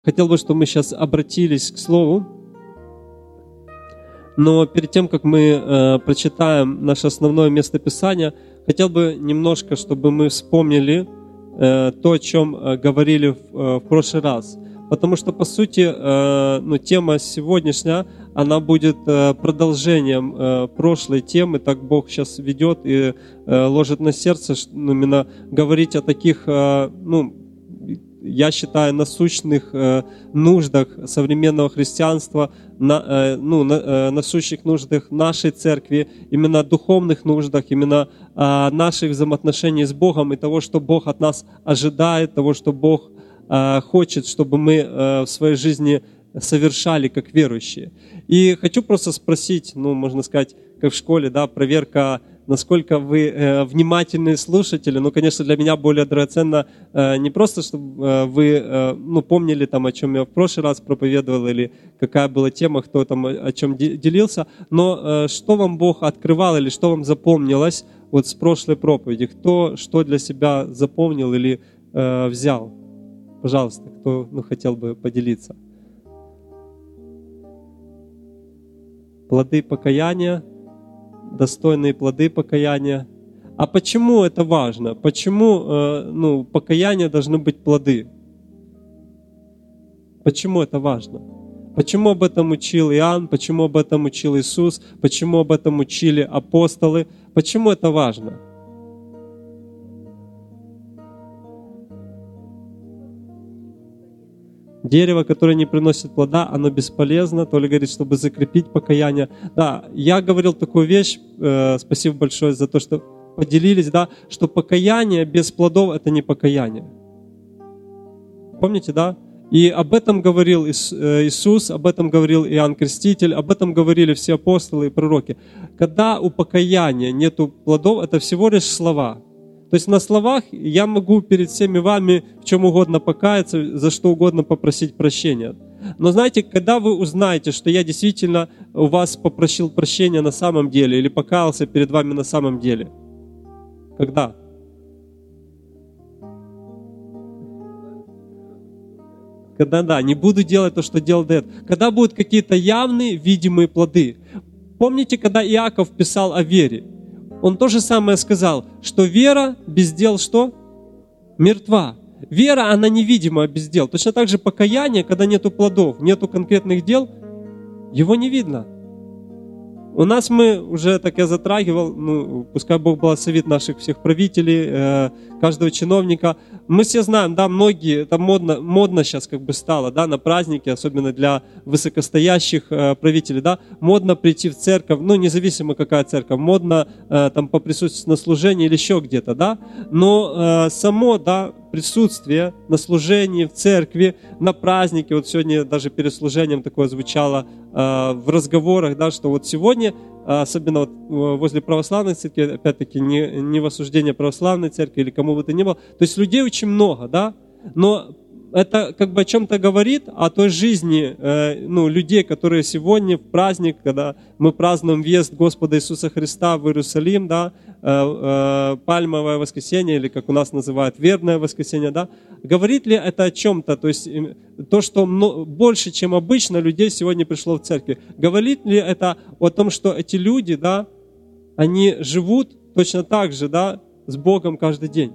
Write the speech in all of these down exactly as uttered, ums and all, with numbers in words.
Хотел бы, чтобы мы сейчас обратились к Слову. Но перед тем, как мы э, прочитаем наше основное местописание, хотел бы немножко, чтобы мы вспомнили э, то, о чем э, говорили в, э, в прошлый раз. Потому что, по сути, э, ну, тема сегодняшняя, она будет э, продолжением э, прошлой темы. Так Бог сейчас ведет и э, ложит на сердце, ну, именно говорить о таких, э, ну, я считаю, насущных э, нуждах современного христианства, на, э, ну, на, э, насущих нуждах нашей церкви, именно духовных нуждах, именно э, наших взаимоотношений с Богом и того, что Бог от нас ожидает, того, что Бог э, хочет, чтобы мы э, в своей жизни совершали как верующие. И хочу просто спросить, ну, можно сказать, как в школе, да, проверка, насколько вы э, внимательные слушатели. Ну, конечно, для меня более драгоценно э, не просто, чтобы э, вы э, ну, помнили, там, о чем я в прошлый раз проповедовал, или какая была тема, кто там о чем делился, но э, что вам Бог открывал, или что вам запомнилось вот с прошлой проповеди? Кто что для себя запомнил или э, взял? Пожалуйста, кто ну, хотел бы поделиться. Плоды покаяния. Достойные плоды покаяния. А почему это важно? Почему э, ну, покаяние должны быть плоды? Почему это важно? Почему об этом учил Иоанн? Почему об этом учил Иисус? Почему об этом учили апостолы? Почему это важно? Дерево, которое не приносит плода, оно бесполезно. Толя говорит, чтобы закрепить покаяние. Да, я говорил такую вещь, э, спасибо большое за то, что поделились, да, что покаяние без плодов – это не покаяние. Помните, да? И об этом говорил Иисус, об этом говорил Иоанн Креститель, об этом говорили все апостолы и пророки. Когда у покаяния нету плодов, это всего лишь слова. То есть на словах я могу перед всеми вами в чем угодно покаяться, за что угодно попросить прощения. Но знаете, когда вы узнаете, что я действительно у вас попросил прощения на самом деле или покаялся перед вами на самом деле? Когда? Когда, да, не буду делать то, что делал до этого. Когда будут какие-то явные, видимые плоды. Помните, когда Иаков писал о вере? Он то же самое сказал, что вера без дел что? Мертва. Вера, она невидима без дел. Точно так же покаяние, когда нету плодов, нету конкретных дел, его не видно. У нас мы уже, так я затрагивал, ну, пускай Бог благословит наших всех правителей, э, каждого чиновника. Мы все знаем, да, многие, это модно, модно сейчас как бы стало, да, на праздники, особенно для высокостоящих э, правителей, да, модно прийти в церковь, ну, независимо какая церковь, модно э, там поприсутствовать на служении или еще где-то, да, но э, само, да, присутствие на служении в церкви, на празднике, вот сегодня даже перед служением такое звучало э, в разговорах, да, что вот сегодня, особенно вот возле православной церкви, опять-таки не, не в осуждение православной церкви или кому бы то ни было, то есть людей очень много, да, но это как бы о чем-то говорит, о той жизни э, ну, людей, которые сегодня в праздник, когда мы празднуем въезд Господа Иисуса Христа в Иерусалим, да, э, э, пальмовое воскресенье, или как у нас называют, вербное воскресенье, да, говорит ли это о чем-то, то есть то, что больше, чем обычно, людей сегодня пришло в церковь, говорит ли это о том, что эти люди, да, они живут точно так же, да, с Богом каждый день?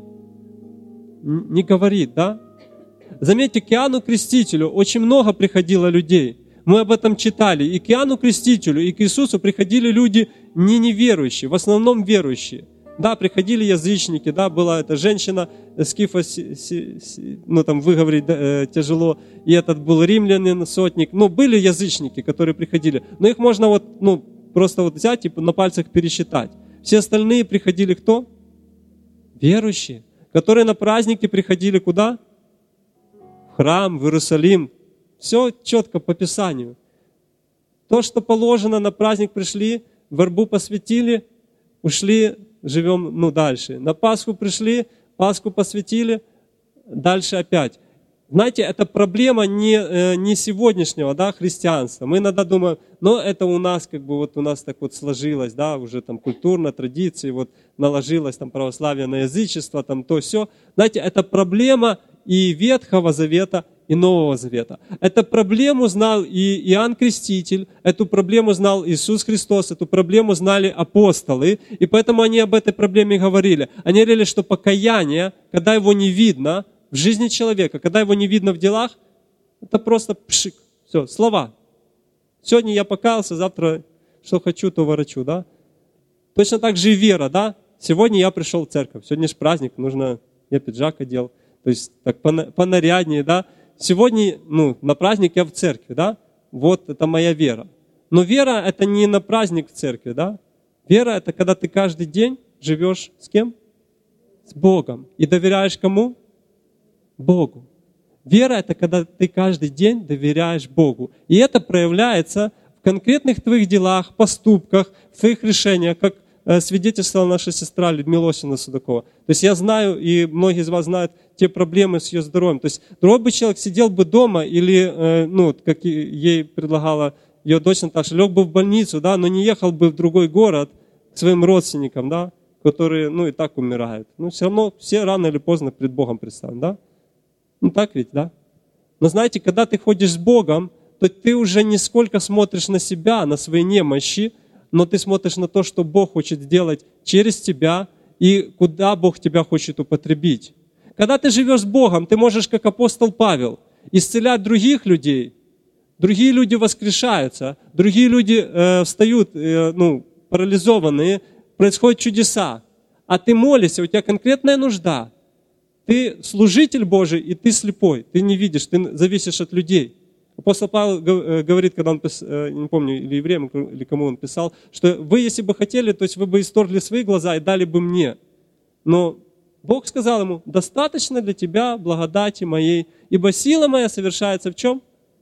Не говорит, да? Заметьте, к Иоанну Крестителю очень много приходило людей. Мы об этом читали. И к Иоанну Крестителю, и к Иисусу приходили люди не неверующие, в основном верующие. Да, приходили язычники, да, была эта женщина, скифа, ну там выговорить да, тяжело, и этот был римлянин, сотник. Ну, были язычники, которые приходили, но их можно вот, ну, просто вот взять и на пальцах пересчитать. Все остальные приходили кто? Верующие, которые на праздники приходили куда? Храм, в Иерусалим. Все четко по Писанию. То, что положено, на праздник пришли, вербу посвятили, ушли, живем ну, дальше. На Пасху пришли, Пасху посвятили, дальше опять. Знаете, это проблема не, не сегодняшнего да, христианства. Мы иногда думаем, ну это у нас как бы вот у нас так вот сложилось, да, уже там культурно, традиции, вот наложилось там православие на язычество, там то все. Знаете, это проблема и Ветхого Завета, и Нового Завета. Эту проблему знал и Иоанн Креститель, эту проблему знал Иисус Христос, эту проблему знали апостолы, и поэтому они об этой проблеме говорили. Они говорили, что покаяние, когда его не видно в жизни человека, когда его не видно в делах, это просто пшик, все, слова. Сегодня я покаялся, завтра что хочу, то ворочу, да? Точно так же и вера, да? Сегодня я пришел в церковь, сегодня же праздник, нужно, я пиджак одел, то есть так понаряднее, да? Сегодня, ну, на праздник я в церкви, да? Вот это моя вера. Но вера это не на праздник в церкви, да? Вера это когда ты каждый день живешь с кем? С Богом. И доверяешь кому? Богу. Вера это когда ты каждый день доверяешь Богу. И это проявляется в конкретных твоих делах, поступках, в твоих решениях, как свидетельствовала наша сестра Людмила Осина Судакова. То есть я знаю, и многие из вас знают, те проблемы с ее здоровьем. То есть другой бы человек сидел бы дома или, ну, как ей предлагала ее дочь Наташа, лег бы в больницу, да, но не ехал бы в другой город к своим родственникам, да, которые, ну, и так умирают. Но все равно все рано или поздно пред Богом предстанут, да? Ну, так ведь, да? Но знаете, когда ты ходишь с Богом, то ты уже не сколько смотришь на себя, на свои немощи, но ты смотришь на то, что Бог хочет сделать через тебя и куда Бог тебя хочет употребить. Когда ты живешь с Богом, ты можешь, как апостол Павел, исцелять других людей. Другие люди воскрешаются, другие люди э, встают, э, ну, парализованные, происходят чудеса. А ты молишься, у тебя конкретная нужда. Ты служитель Божий, и ты слепой, ты не видишь, ты зависишь от людей. Апостол Павел говорит, когда он, не помню, или евреям, или кому он писал, что вы, если бы хотели, то есть вы бы исторгли свои глаза и дали бы мне. Но Бог сказал ему, достаточно для тебя благодати моей, ибо сила моя совершается в чем?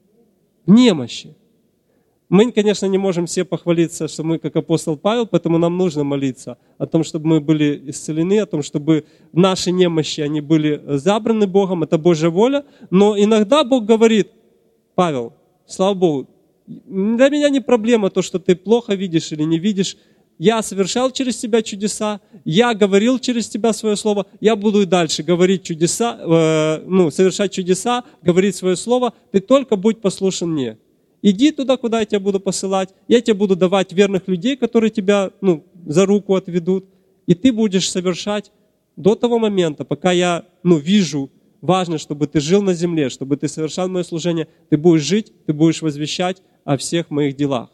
В немощи. Мы, конечно, не можем все похвалиться, что мы как апостол Павел, поэтому нам нужно молиться о том, чтобы мы были исцелены, о том, чтобы наши немощи, они были забраны Богом, это Божья воля. Но иногда Бог говорит, Павел, слава Богу, для меня не проблема то, что ты плохо видишь или не видишь. Я совершал через тебя чудеса, я говорил через тебя свое слово, я буду и дальше говорить чудеса, э, ну, совершать чудеса, говорить свое слово, ты только будь послушен мне. Иди туда, куда я тебя буду посылать, я тебе буду давать верных людей, которые тебя, ну, за руку отведут, и ты будешь совершать до того момента, пока я, ну, вижу, важно, чтобы ты жил на земле, чтобы ты совершал мое служение, ты будешь жить, ты будешь возвещать о всех моих делах.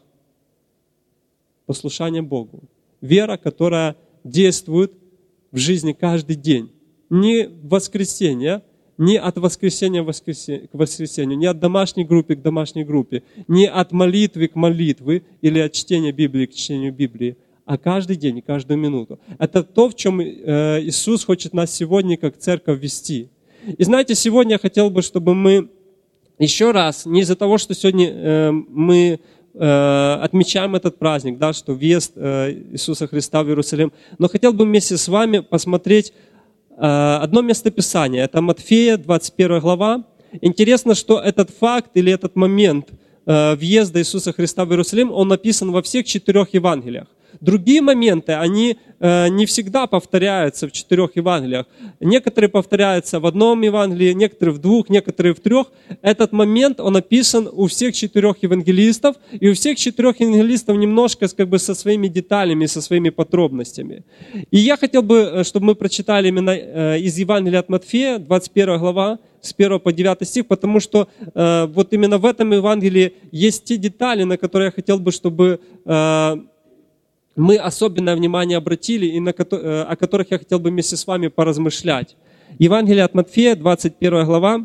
Послушание Богу. Вера, которая действует в жизни каждый день. Не в воскресенье, не от воскресенья к воскресенью, не от домашней группы к домашней группе, не от молитвы к молитве или от чтения Библии к чтению Библии, а каждый день и каждую минуту. Это то, в чем Иисус хочет нас сегодня как церковь вести. И знаете, сегодня я хотел бы, чтобы мы еще раз, не из-за того, что сегодня мы отмечаем этот праздник, да, что въезд Иисуса Христа в Иерусалим, но хотел бы вместе с вами посмотреть одно местописание. Это Матфея, двадцать первая глава. Интересно, что этот факт или этот момент въезда Иисуса Христа в Иерусалим, он написан во всех четырех Евангелиях. Другие моменты, они не всегда повторяются в четырех Евангелиях. Некоторые повторяются в одном Евангелии, некоторые в двух, некоторые в трех. Этот момент, он описан у всех четырех евангелистов, и у всех четырех евангелистов немножко как бы со своими деталями, со своими подробностями. И я хотел бы, чтобы мы прочитали именно из Евангелия от Матфея, двадцать первая глава, с первого по девятый стих, потому что э, вот именно в этом Евангелии есть те детали, на которые я хотел бы, чтобы э, мы особенное внимание обратили, и на, э, о которых я хотел бы вместе с вами поразмышлять. Евангелие от Матфея, двадцать первая глава.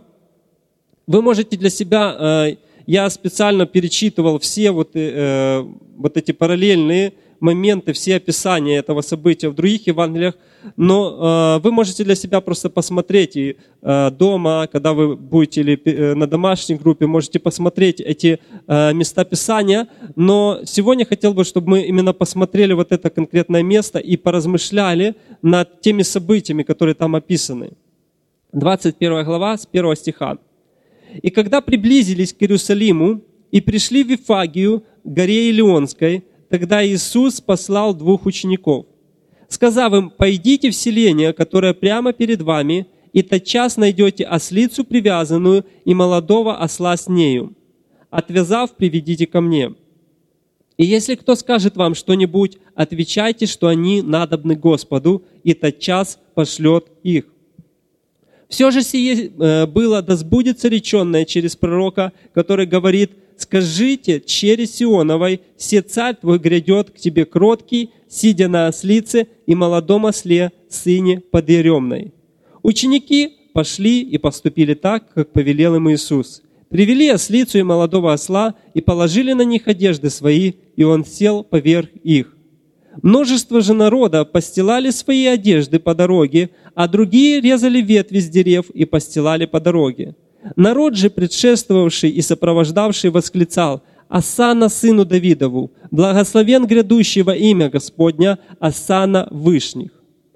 Вы можете для себя, э, я специально перечитывал все вот, э, вот эти параллельные моменты, все описания этого события в других Евангелиях, но э, вы можете для себя просто посмотреть и э, дома, когда вы будете или э, на домашней группе, можете посмотреть эти э, места Писания, но сегодня хотел бы, чтобы мы именно посмотрели вот это конкретное место и поразмышляли над теми событиями, которые там описаны. двадцать первая глава, с первого стиха. «И когда приблизились к Иерусалиму и пришли в Вифагию, горе Илионской, тогда Иисус послал двух учеников, сказав им: «Пойдите в селение, которое прямо перед вами, и тотчас найдете ослицу привязанную и молодого осла с нею. Отвязав, приведите ко мне. И если кто скажет вам что-нибудь, отвечайте, что они надобны Господу, и тотчас пошлет их. Все же сие было, да сбудется реченное через пророка, который говорит: «Скажите через Сионовой, се царь твой грядет к тебе кроткий, сидя на ослице и молодом осле, сыне подъеремной». Ученики пошли и поступили так, как повелел им Иисус. Привели ослицу и молодого осла и положили на них одежды свои, и он сел поверх их. Множество же народа постилали свои одежды по дороге, а другие резали ветви с дерев и постилали по дороге. Народ же, предшествовавший и сопровождавший, восклицал: «Осанна сыну Давидову! Благословен грядущий во имя Господня! Осанна вышних!»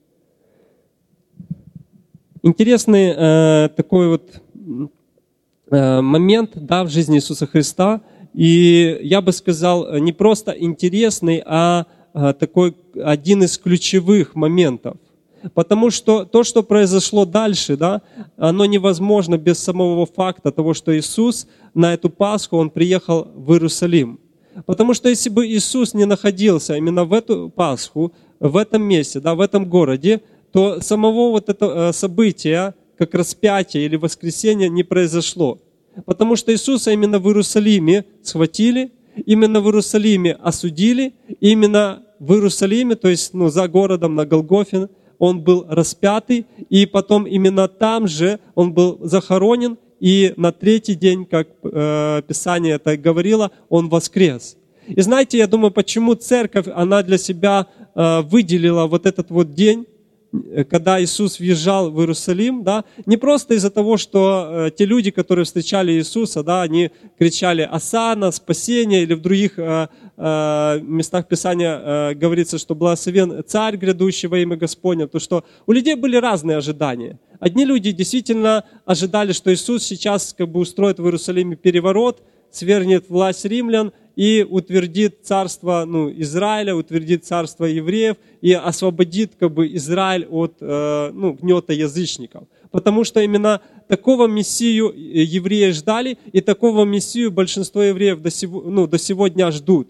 Интересный э, такой вот э, момент, да, в жизни Иисуса Христа. И я бы сказал, не просто интересный, а э, такой один из ключевых моментов. Потому что то, что произошло дальше, да, оно невозможно без самого факта того, что Иисус на эту Пасху, Он приехал в Иерусалим. Потому что если бы Иисус не находился именно в эту Пасху, в этом месте, да, в этом городе, то самого вот этого события, как распятие или воскресение, не произошло. Потому что Иисуса именно в Иерусалиме схватили, именно в Иерусалиме осудили, именно в Иерусалиме, то есть ну, за городом на Голгофе, Он был распятый, и потом именно там же Он был захоронен, и на третий день, как э, Писание это говорило, Он воскрес. И знаете, я думаю, почему церковь, она для себя э, выделила вот этот вот день, когда Иисус въезжал в Иерусалим, да, не просто из-за того, что э, те люди, которые встречали Иисуса, да, они кричали «Осанна», «Спасение», или в других э, э, местах Писания э, говорится, что «Благословен царь грядущий во имя Господня», то что у людей были разные ожидания. Одни люди действительно ожидали, что Иисус сейчас как бы устроит в Иерусалиме переворот, свергнет власть римлян и утвердит царство ну, Израиля, утвердит царство евреев и освободит как бы, Израиль от э, ну, гнета язычников. Потому что именно такого мессию евреи ждали, и такого мессию большинство евреев до сего, ну, до сего дня ждут.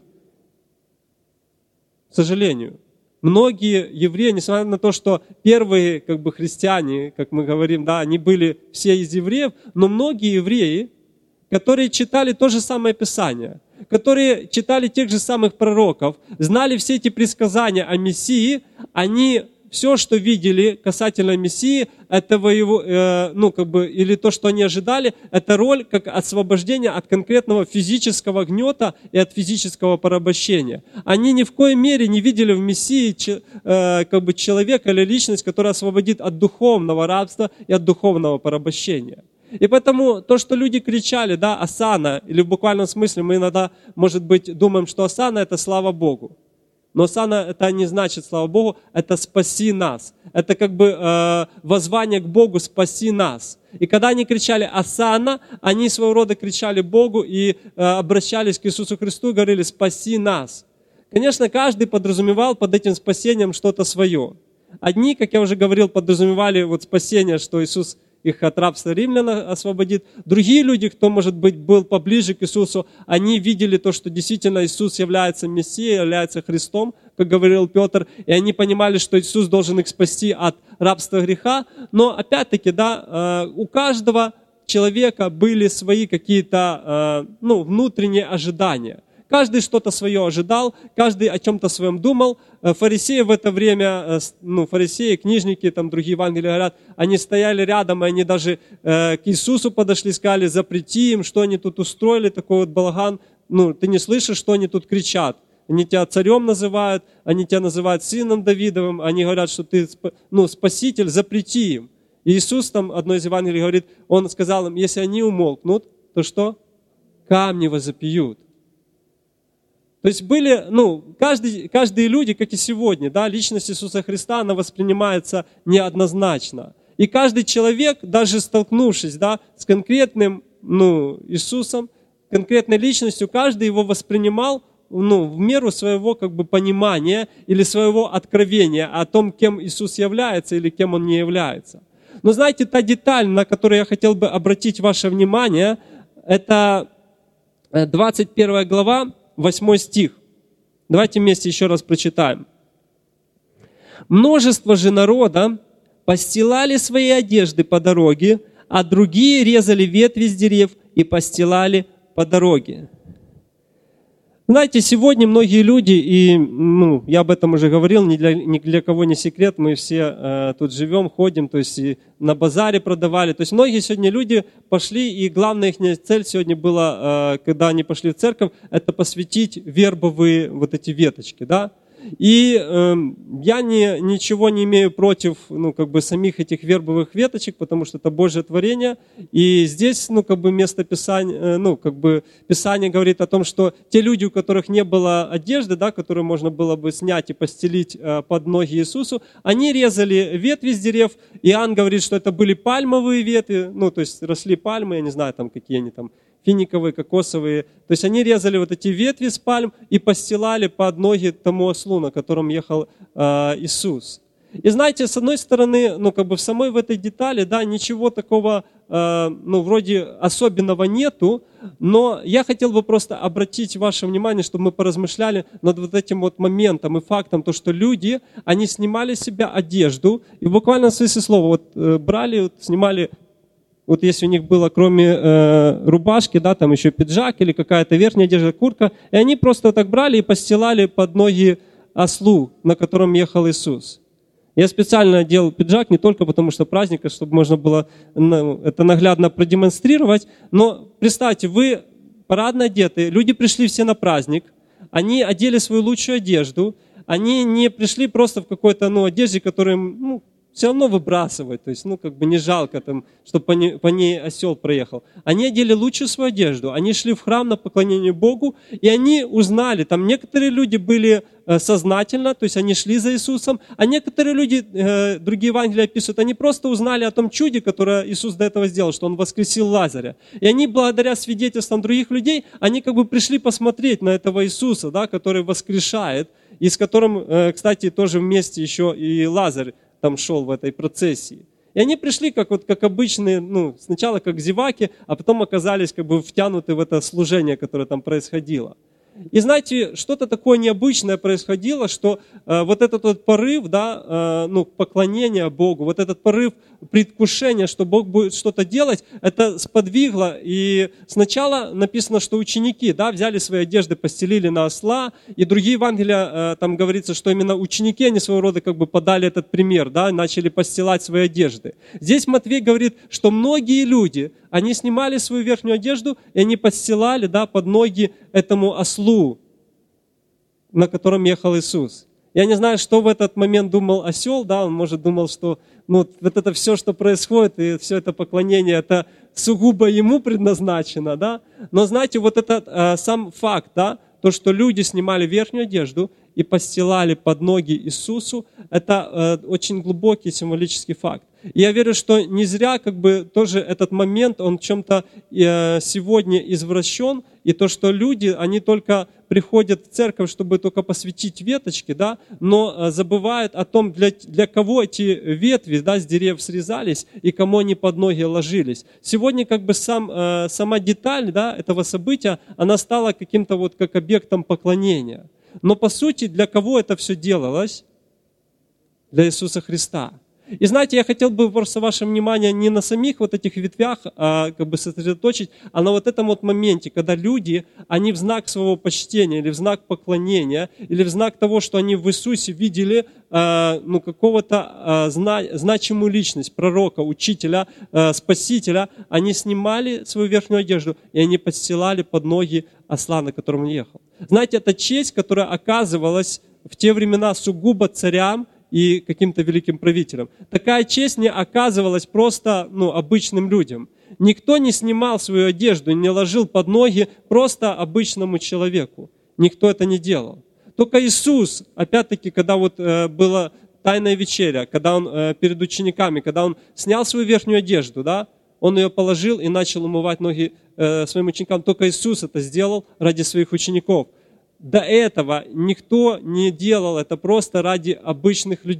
К сожалению. Многие евреи, несмотря на то, что первые как бы, христиане, как мы говорим, да, они были все из евреев, но многие евреи, которые читали то же самое Писание, которые читали тех же самых пророков, знали все эти предсказания о Мессии, они все, что видели касательно Мессии, этого его, э, ну как бы, или то, что они ожидали, это роль как освобождения от конкретного физического гнета и от физического порабощения. Они ни в коей мере не видели в Мессии э, как бы человека или личность, которая освободит от духовного рабства и от духовного порабощения. И поэтому то, что люди кричали, да, «Осанна», или в буквальном смысле мы иногда, может быть, думаем, что «Осанна» — это «слава Богу». Но «Осанна» — это не значит «слава Богу», это «спаси нас». Это как бы э, воззвание к Богу «спаси нас». И когда они кричали «Осанна», они своего рода кричали Богу и э, обращались к Иисусу Христу и говорили «спаси нас». Конечно, каждый подразумевал под этим спасением что-то свое. Одни, как я уже говорил, подразумевали вот спасение, что Иисус их от рабства римлян освободит. Другие люди, кто, может быть, был поближе к Иисусу, они видели то, что действительно Иисус является Мессией, является Христом, как говорил Петр, и они понимали, что Иисус должен их спасти от рабства греха. Но опять-таки, да, у каждого человека были свои какие-то ну, внутренние ожидания. Каждый что-то свое ожидал, каждый о чем-то своем думал. Фарисеи в это время, ну, фарисеи, книжники, там другие Евангелия говорят, они стояли рядом, и они даже э, к Иисусу подошли, сказали, запрети им, что они тут устроили, такой вот балаган. Ну, ты не слышишь, что они тут кричат. Они тебя царем называют, они тебя называют сыном Давидовым, они говорят, что ты ну, спаситель, запрети им. И Иисус там, одно из Евангелий говорит, Он сказал им, если они умолкнут, то что? Камни возопьют. То есть были, ну, каждый, каждые люди, как и сегодня, да, личность Иисуса Христа, она воспринимается неоднозначно. И каждый человек, даже столкнувшись, да, с конкретным, ну, Иисусом, конкретной личностью, каждый его воспринимал, ну, в меру своего, как бы, понимания или своего откровения о том, кем Иисус является или кем Он не является. Но знаете, та деталь, на которую я хотел бы обратить ваше внимание, это двадцать первая глава, восьмой стих. Давайте вместе еще раз прочитаем. «Множество же народа постилали свои одежды по дороге, а другие резали ветви с деревьев и постилали по дороге». Знаете, сегодня многие люди, и ну, я об этом уже говорил, ни для, ни для кого не секрет, мы все э, тут живем, ходим, то есть и на базаре продавали. То есть многие сегодня люди пошли, и главная их цель сегодня была, э, когда они пошли в церковь, это посвятить вербовые вот эти веточки, да. И э, я не, ничего не имею против ну, как бы самих этих вербовых веточек, потому что это Божье творение. И здесь ну, как бы место Писания, ну, как бы Писание говорит о том, что те люди, у которых не было одежды, да, которую можно было бы снять и постелить э, под ноги Иисусу, они резали ветви с дерев. Иоанн говорит, что это были пальмовые ветви, ну, то есть росли пальмы, я не знаю, там какие они там, финиковые, кокосовые. То есть они резали вот эти ветви с пальм и постилали под ноги тому ослу, на котором ехал э, Иисус. И знаете, с одной стороны, ну как бы в самой в этой детали, да, ничего такого, э, ну вроде особенного нету, но я хотел бы просто обратить ваше внимание, чтобы мы поразмышляли над вот этим вот моментом и фактом, то, что люди, они снимали с себя одежду, и в буквальном смысле слова, вот э, брали, вот, снимали. Вот если у них было кроме э, рубашки, да, там еще пиджак или какая-то верхняя одежда, куртка, и они просто так брали и постилали под ноги ослу, на котором ехал Иисус. Я специально делал пиджак не только потому, что праздник, а чтобы можно было ну, это наглядно продемонстрировать, но представьте, вы парадно одеты, люди пришли все на праздник, они одели свою лучшую одежду, они не пришли просто в какой-то ну, одежде, которая ну, все равно выбрасывать, то есть, ну, как бы не жалко, там, чтобы по ней, по ней осел проехал. Они одели лучшую свою одежду, они шли в храм на поклонение Богу, и они узнали, там некоторые люди были э, сознательно, то есть они шли за Иисусом, а некоторые люди, э, другие Евангелия описывают, они просто узнали о том чуде, которое Иисус до этого сделал, что Он воскресил Лазаря. И они, благодаря свидетельствам других людей, они как бы пришли посмотреть на этого Иисуса, да, который воскрешает, и с которым, э, кстати, тоже вместе еще и Лазарь там шел в этой процессии. И они пришли как, вот, как обычные, ну, сначала как зеваки, а потом оказались как бы втянуты в это служение, которое там происходило. И знаете, что-то такое необычное происходило, что э, вот этот вот порыв, да, э, ну, поклонения Богу, вот этот порыв предвкушения, что Бог будет что-то делать, это сподвигло. И сначала написано, что ученики, да, взяли свои одежды, постелили на осла, и другие Евангелия, э, там говорится, что именно ученики, они своего рода как бы подали этот пример, да, начали постилать свои одежды. Здесь Матвей говорит, что многие люди, они снимали свою верхнюю одежду, и они постилали, да, под ноги этому ослу, на котором ехал Иисус. Я не знаю, что в этот момент думал осел, да, он, может, думал, что ну, вот это все, что происходит, и все это поклонение, это сугубо ему предназначено, да. Но знаете, вот этот э, сам факт, да, то, что люди снимали верхнюю одежду и постилали под ноги Иисусу, это э, очень глубокий символический факт. И я верю, что не зря как бы тоже этот момент, он в чем-то э, сегодня извращен, и то, что люди, они только приходят в церковь, чтобы только посвятить веточки, да, но э, забывают о том, для, для кого эти ветви, да, с деревьев срезались и кому они под ноги ложились. Сегодня как бы сам, э, сама деталь, да, этого события, она стала каким-то вот как объектом поклонения. Но по сути, для кого это все делалось? Для Иисуса Христа. И знаете, я хотел бы просто ваше внимание не на самих вот этих ветвях а, как бы сосредоточить, а на вот этом вот моменте, когда люди, они в знак своего почтения, или в знак поклонения, или в знак того, что они в Иисусе видели а, ну, какого-то а, зна, значимую личность, пророка, учителя, а, спасителя, они снимали свою верхнюю одежду, и они подстилали под ноги осла, на котором он ехал. Знаете, это честь, которая оказывалась в те времена сугубо царям, и каким-то великим правителям. Такая честь не оказывалась просто ну, обычным людям. Никто не снимал свою одежду, не ложил под ноги просто обычному человеку. Никто это не делал. Только Иисус, опять-таки, когда вот э, была тайная вечеря, когда Он э, перед учениками, когда Он снял свою верхнюю одежду, да, Он ее положил и начал умывать ноги э, своим ученикам. Только Иисус это сделал ради своих учеников. До этого никто не делал это просто ради обычных людей.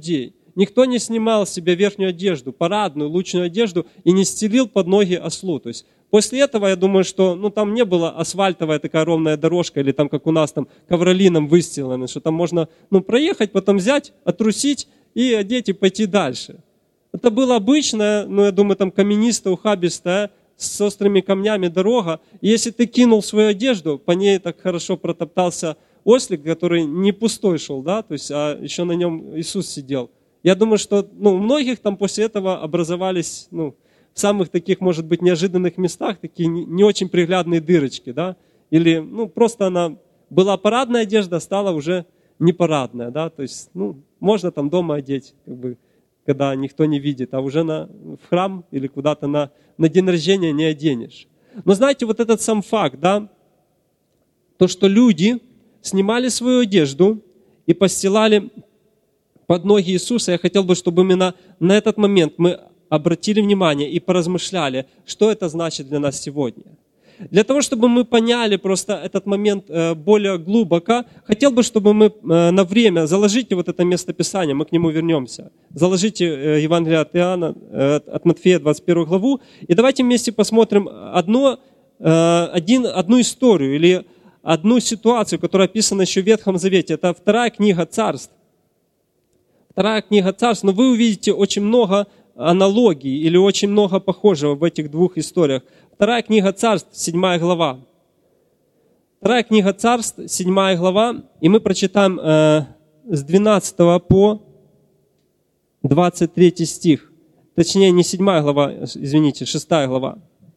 Никто не снимал с себя верхнюю одежду, парадную, лучную одежду и не стелил под ноги ослу. То есть после этого, я думаю, что ну, там не была асфальтовая такая ровная дорожка или там, как у нас, там ковролином выстелано, что там можно ну, проехать, потом взять, отрусить и одеть и пойти дальше. Это было обычное, ну, я думаю, там каменистая, ухабистая, с острыми камнями дорога. И если ты кинул свою одежду, по ней так хорошо протоптался ослик, который не пустой шел, да, то есть, а еще на нем Иисус сидел. Я думаю, что ну, у многих там после этого образовались, ну, в самых таких, может быть, неожиданных местах такие не очень приглядные дырочки, да, или, ну, просто она была парадная одежда, стала уже не парадная, да, то есть, ну, можно там дома одеть, как бы, когда никто не видит, а уже на, в храм или куда-то на, на день рождения не оденешь. Но знаете, вот этот сам факт, да, то, что люди снимали свою одежду и постилали под ноги Иисуса, я хотел бы, чтобы именно на этот момент мы обратили внимание и поразмышляли, что это значит для нас сегодня. Для того, чтобы мы поняли просто этот момент более глубоко, хотел бы, чтобы мы на время, заложите вот это местописание, мы к нему вернемся. Заложите Евангелие от Иоанна, от Матфея, двадцать первую главу, и давайте вместе посмотрим одно, один, одну историю или одну ситуацию, которая описана еще в Ветхом Завете. Это вторая книга Царств. Вторая книга Царств, но вы увидите очень много аналогий или очень много похожего в этих двух историях. Вторая книга Царств, седьмая глава. Вторая книга Царств, седьмая глава, и мы прочитаем э, с двенадцатого по двадцать третий стих. Точнее, не седьмая глава, извините, шестая глава.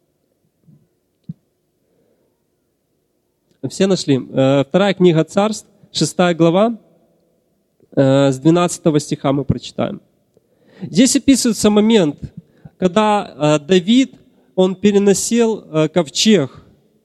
Все нашли? Э, вторая книга Царств, шестая глава, э, с двенадцатого стиха мы прочитаем. Здесь описывается момент, когда э, Давид, он переносил э, ковчег,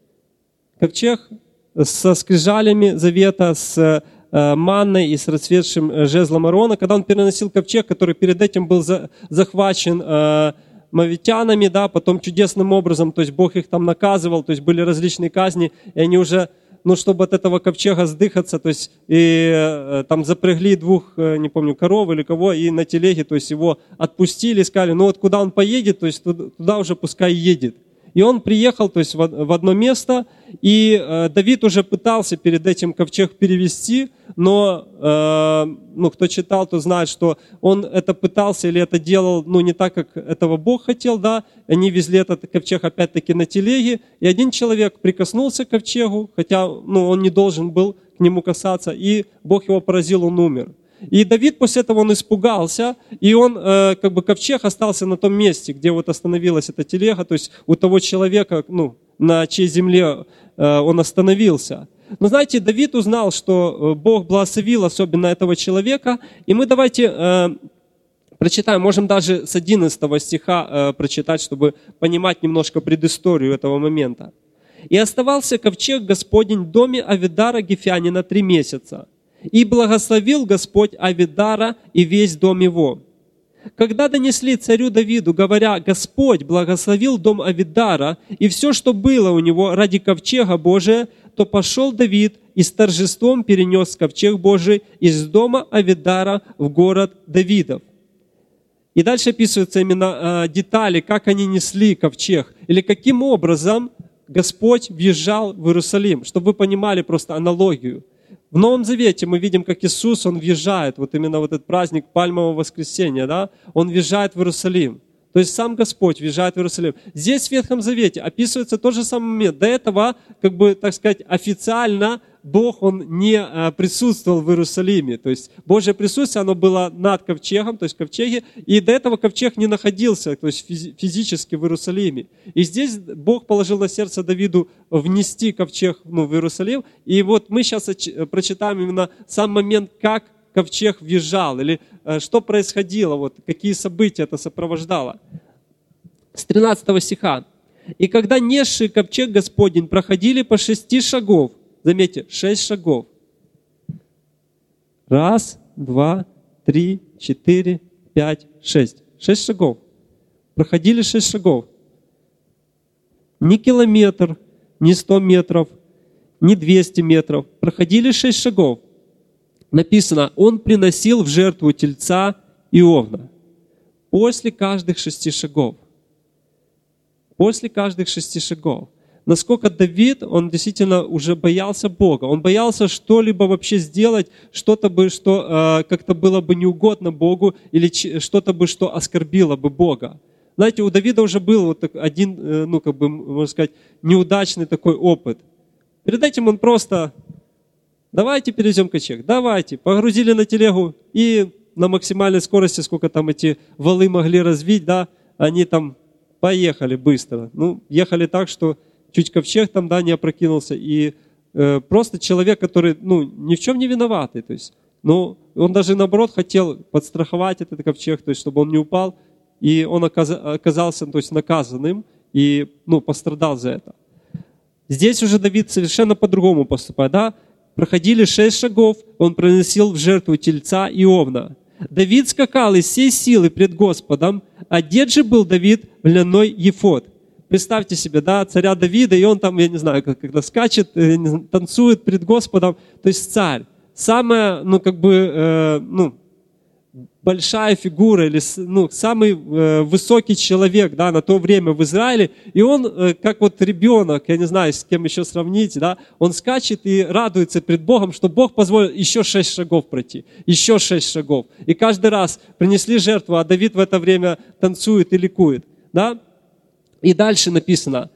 ковчег со скрижалями завета, с э, манной и с расцветшим жезлом Аарона, когда он переносил ковчег, который перед этим был за, захвачен э, мавитянами, да, потом чудесным образом, то есть Бог их там наказывал, то есть были различные казни, и они уже, ну, чтобы от этого ковчега сдыхаться, то есть и э, там запрягли двух, э, не помню, коров или кого, и на телеге, то есть его отпустили, сказали, ну вот куда он поедет, то есть туда, туда уже пускай едет. И он приехал, то есть в, в одно место, и э, Давид уже пытался перед этим ковчег перевести, но, э, ну, кто читал, то знает, что он это пытался или это делал, ну, не так, как этого Бог хотел, да, они везли этот ковчег опять-таки на телеге, и один человек прикоснулся к ковчегу, хотя, ну, он не должен был к нему касаться, и Бог его поразил, он умер. И Давид после этого он испугался, и он, э, как бы ковчег остался на том месте, где вот остановилась эта телега, то есть у того человека, ну, на чьей земле э, он остановился. Но знаете, Давид узнал, что Бог благословил особенно этого человека, и мы давайте э, прочитаем, можем даже с одиннадцатого стиха э, прочитать, чтобы понимать немножко предысторию этого момента. «И оставался ковчег Господень в доме Авидара Гефянина три месяца. И благословил Господь Авидара и весь дом его. Когда донесли царю Давиду, говоря, Господь благословил дом Авидара и все, что было у него ради ковчега Божия, то пошел Давид и с торжеством перенес ковчег Божий из дома Авидара в город Давидов». И дальше описываются именно э, детали, как они несли ковчег, или каким образом Господь въезжал в Иерусалим, чтобы вы понимали просто аналогию. В Новом Завете мы видим, как Иисус, Он въезжает, вот именно вот этот праздник Пальмового воскресения, да, Он въезжает в Иерусалим. То есть сам Господь въезжает в Иерусалим. Здесь в Ветхом Завете описывается тот же самый момент. До этого, как бы, так сказать, официально Бог, Он не присутствовал в Иерусалиме. То есть Божье присутствие, оно было над ковчегом, то есть ковчеге, и до этого ковчег не находился, то есть физически в Иерусалиме. И здесь Бог положил на сердце Давиду внести ковчег, ну, в Иерусалим. И вот мы сейчас прочитаем именно сам момент, как ковчег въезжал, или э, что происходило, вот, какие события это сопровождало. С тринадцатого стиха. «И когда несший ковчег Господень проходили по шести шагов», заметьте, шесть шагов. Раз, два, три, четыре, пять, шесть. Шесть шагов. Проходили шесть шагов. Ни километр, ни сто метров, ни двести метров. Проходили шесть шагов. Написано, он приносил в жертву тельца и овна. После каждых шести шагов. После каждых шести шагов. Насколько Давид, он действительно уже боялся Бога. Он боялся что-либо вообще сделать, что-то бы, что э, как-то было бы неугодно Богу, или ч- что-то бы, что оскорбило бы Бога. Знаете, у Давида уже был вот один, э, ну, как бы, можно сказать, неудачный такой опыт. Перед этим он просто, давайте перевезем ковчег, давайте. Погрузили на телегу и на максимальной скорости, сколько там эти валы могли развить, да, они там поехали быстро. Ну, ехали так, что чуть ковчег там, да, не опрокинулся. И э, просто человек, который, ну, ни в чем не виноватый. То есть, ну, он даже, наоборот, хотел подстраховать этот ковчег, то есть, чтобы он не упал. И он оказался, то есть, наказанным и, ну, пострадал за это. Здесь уже Давид совершенно по-другому поступает, да? Проходили шесть шагов, он приносил в жертву тельца и овна. Давид скакал из всей силы пред Господом, одет же был Давид в льняной ефод. Представьте себе, да, царя Давида, и он там, я не знаю, когда скачет, танцует пред Господом, то есть царь. Самая, ну, как бы, э, ну, большая фигура, или, ну, самый э, высокий человек, да, на то время в Израиле, и он, э, как вот ребенок, я не знаю, с кем еще сравнить, да, он скачет и радуется пред Богом, что Бог позволил еще шесть шагов пройти, еще шесть шагов. И каждый раз принесли жертву, а Давид в это время танцует и ликует, да. И дальше написано: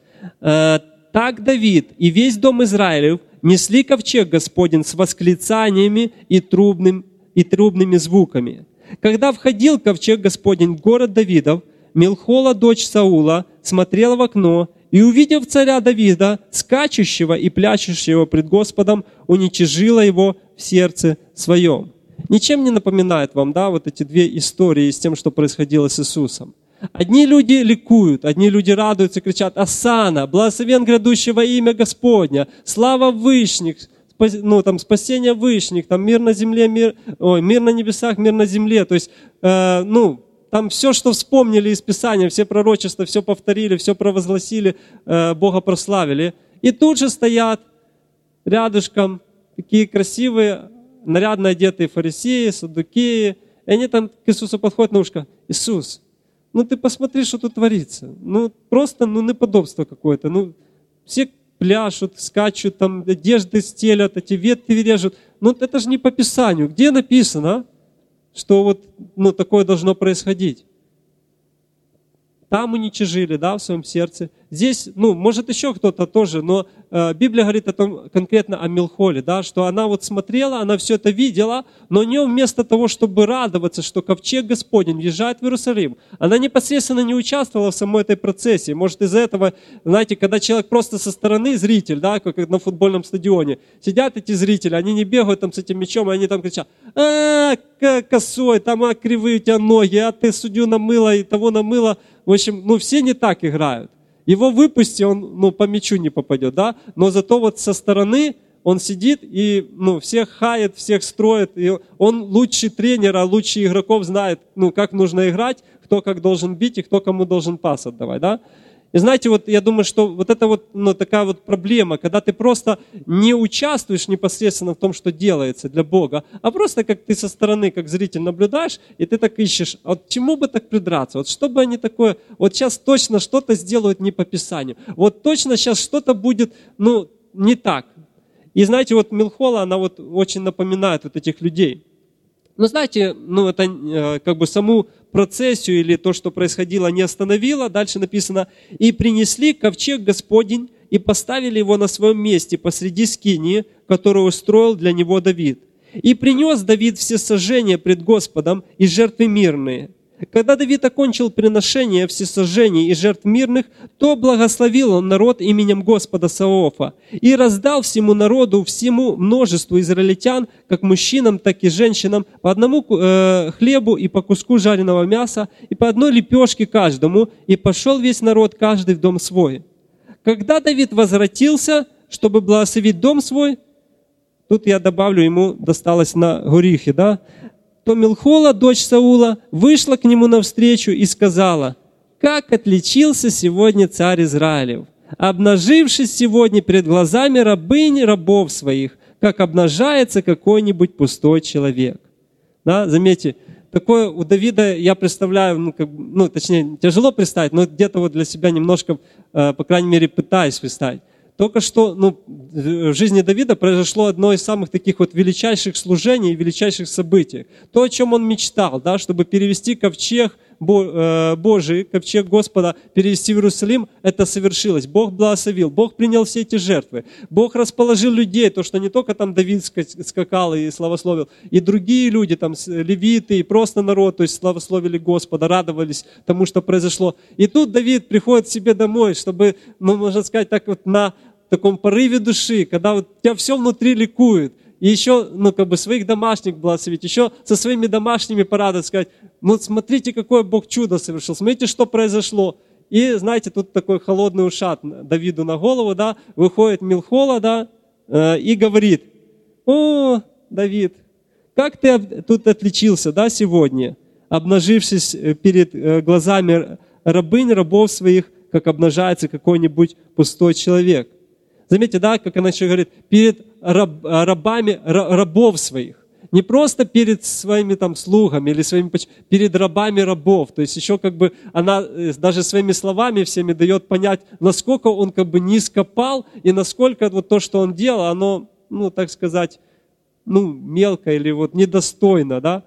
«Так Давид и весь дом Израилев несли ковчег Господень с восклицаниями и, трубным, и трубными звуками. Когда входил ковчег Господень в город Давидов, Милхола, дочь Саула, смотрела в окно и, увидев царя Давида, скачущего и пляшущего пред Господом, уничижила его в сердце своем». Ничем не напоминает вам, да, вот эти две истории с тем, что происходило с Иисусом? Одни люди ликуют, одни люди радуются, кричат: «Осанна, благословен грядущий во имя Господня, слава вышних, ну, там, спасение вышних, там, мир на земле, мир, ой, мир на небесах, мир на земле». То есть, э, ну, там все, что вспомнили из Писания, все пророчества, все повторили, все провозгласили, э, Бога прославили. И тут же стоят рядышком такие красивые, нарядно одетые фарисеи, саддукеи, и они там к Иисусу подходят на ушко: «Иисус, ну ты посмотри, что тут творится. Ну просто, ну неподобство какое-то. Ну все пляшут, скачут, там одежды стелят, эти ветки режут. Ну это же не по Писанию. Где написано, что вот, ну, такое должно происходить?» Там уничижили, да, в своем сердце. Здесь, ну, может еще кто-то тоже, но э, Библия говорит о том, конкретно о Милхоле, да, что она вот смотрела, она все это видела, но у нее вместо того, чтобы радоваться, что ковчег Господень въезжает в Иерусалим, она непосредственно не участвовала в самой этой процессе. Может, из-за этого, знаете, когда человек просто со стороны, зритель, да, как на футбольном стадионе, сидят эти зрители, они не бегают там с этим мячом, и они там кричат: «А, косой, там, а, кривые у тебя ноги, а ты судью намыла и того намыла». В общем, ну, все не так играют. Его выпусти, он, ну, по мячу не попадет, да? Но зато вот со стороны он сидит и, ну, всех хает, всех строит. И он лучший тренер, а лучший игроков знает, ну, как нужно играть, кто как должен бить и кто кому должен пас отдавать, да? И знаете, вот я думаю, что вот это вот, ну, такая вот проблема, когда ты просто не участвуешь непосредственно в том, что делается для Бога, а просто как ты со стороны, как зритель наблюдаешь, и ты так ищешь, а вот чему бы так придраться, вот что бы они такое, вот сейчас точно что-то сделают не по Писанию, вот точно сейчас что-то будет, ну, не так. И знаете, вот Милхола, она вот очень напоминает вот этих людей. Но знаете, ну это э, как бы саму процессию или то, что происходило, не остановило. Дальше написано: «И принесли ковчег Господень, и поставили его на своем месте посреди скинии, которую устроил для него Давид. И принес Давид все сожжения пред Господом и жертвы мирные. Когда Давид окончил приношение всесожжений и жертв мирных, то благословил он народ именем Господа Саваофа и раздал всему народу, всему множеству израильтян, как мужчинам, так и женщинам, по одному э, хлебу и по куску жареного мяса, и по одной лепешке каждому, и пошел весь народ, каждый в дом свой. Когда Давид возвратился, чтобы благословить дом свой», тут я добавлю, ему досталось на горихи, да, то Милхола, дочь Саула, вышла к нему навстречу и сказала: «Как отличился сегодня царь Израилев, обнажившись сегодня перед глазами рабынь рабов своих, как обнажается какой-нибудь пустой человек». Да, заметьте, такое у Давида, я представляю, ну, как, ну точнее, тяжело представить, но где-то вот для себя немножко, по крайней мере, пытаюсь представить. Только что ну, в жизни Давида произошло одно из самых таких вот величайших служений и величайших событий. То, о чем он мечтал, да, чтобы перевести ковчег Божий, ковчег Господа, перевести в Иерусалим, это совершилось. Бог благословил, Бог принял все эти жертвы. Бог расположил людей, то, что не только там Давид скакал и славословил, и другие люди, там левиты, и просто народ, то есть славословили Господа, радовались тому, что произошло. И тут Давид приходит к себе домой, чтобы, ну, можно сказать, так вот на таком порыве души, когда вот у тебя все внутри ликует, и еще, ну, как бы своих домашних благословить, еще со своими домашними порадовать, сказать, ну, смотрите, какое Бог чудо совершил, смотрите, что произошло. И, знаете, тут такой холодный ушат Давиду на голову, да, выходит Милхола, да, э, и говорит, о, Давид, как ты тут отличился, да, сегодня, обнажившись перед глазами рабынь, рабов своих, как обнажается какой-нибудь пустой человек. Заметьте, да, как она еще говорит, перед раб, рабами рабов своих. Не просто перед своими там слугами или своими, перед рабами рабов. То есть еще как бы она даже своими словами всеми дает понять, насколько он как бы низко пал и насколько вот то, что он делал, оно, ну, так сказать, ну, мелко или вот недостойно, да.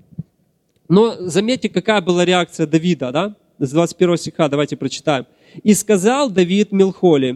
Но заметьте, какая была реакция Давида, да. С двадцать первого стиха давайте прочитаем. «И сказал Давид Милхоле: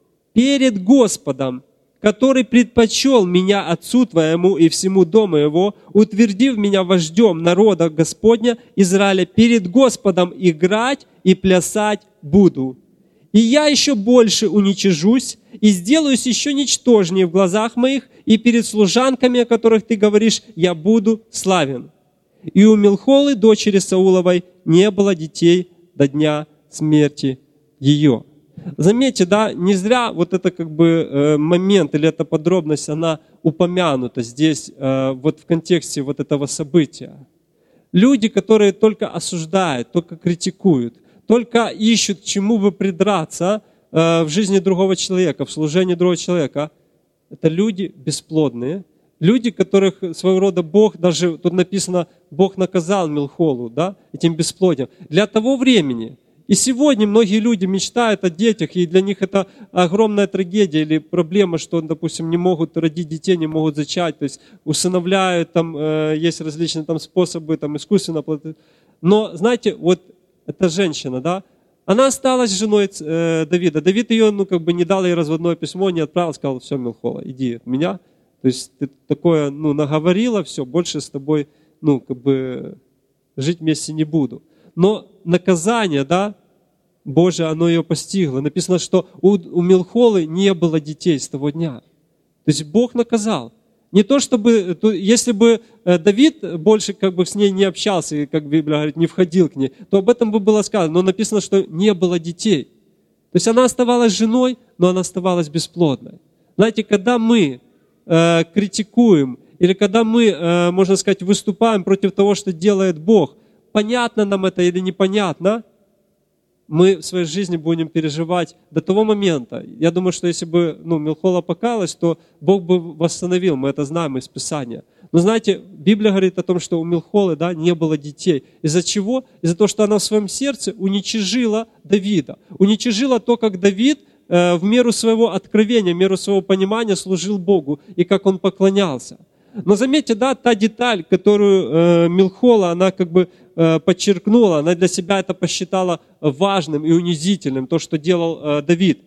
перед Господом, который предпочел меня отцу твоему и всему дому его, утвердив меня вождем народа Господня Израиля, перед Господом играть и плясать буду. И я еще больше уничижусь и сделаюсь еще ничтожнее в глазах моих, и перед служанками, о которых ты говоришь, я буду славен». И у Милхолы, дочери Сауловой, не было детей до дня смерти ее. Заметьте, да, не зря вот это как бы момент или эта подробность, она упомянута здесь вот в контексте вот этого события. Люди, которые только осуждают, только критикуют, только ищут, к чему бы придраться в жизни другого человека, в служении другого человека, это люди бесплодные, люди, которых своего рода Бог, даже тут написано, Бог наказал Милхолу, да, этим бесплодием. Для того времени. И сегодня многие люди мечтают о детях, и для них это огромная трагедия или проблема, что, допустим, не могут родить детей, не могут зачать, то есть усыновляют, там э, есть различные там способы, там искусственно плодить. Но, знаете, вот эта женщина, да, она осталась женой э, Давида. Давид ее, ну, как бы не дал ей разводное письмо, не отправил, сказал: все, Милхола, иди от меня. То есть ты такое, ну, наговорила, все, больше с тобой, ну, как бы жить вместе не буду. Но наказание, да, Божие, оно ее постигло. Написано, что у, у Милхолы не было детей с того дня. То есть Бог наказал. Не то чтобы, то, если бы Давид больше как бы с ней не общался, и, как Библия говорит, не входил к ней, то об этом бы было сказано. Но написано, что не было детей. То есть она оставалась женой, но она оставалась бесплодной. Знаете, когда мы э, критикуем, или когда мы, э, можно сказать, выступаем против того, что делает Бог, понятно нам это или непонятно, мы в своей жизни будем переживать до того момента. Я думаю, что если бы ну, Милхола покаялась, то Бог бы восстановил, мы это знаем из Писания. Но знаете, Библия говорит о том, что у Милхолы, да, не было детей. Из-за чего? Из-за того, что она в своем сердце уничижила Давида. Уничижила то, как Давид э, в меру своего откровения, в меру своего понимания служил Богу и как он поклонялся. Но заметьте, да, та деталь, которую э, Милхола, она как бы э, подчеркнула, она для себя это посчитала важным и унизительным, то, что делал э, Давид.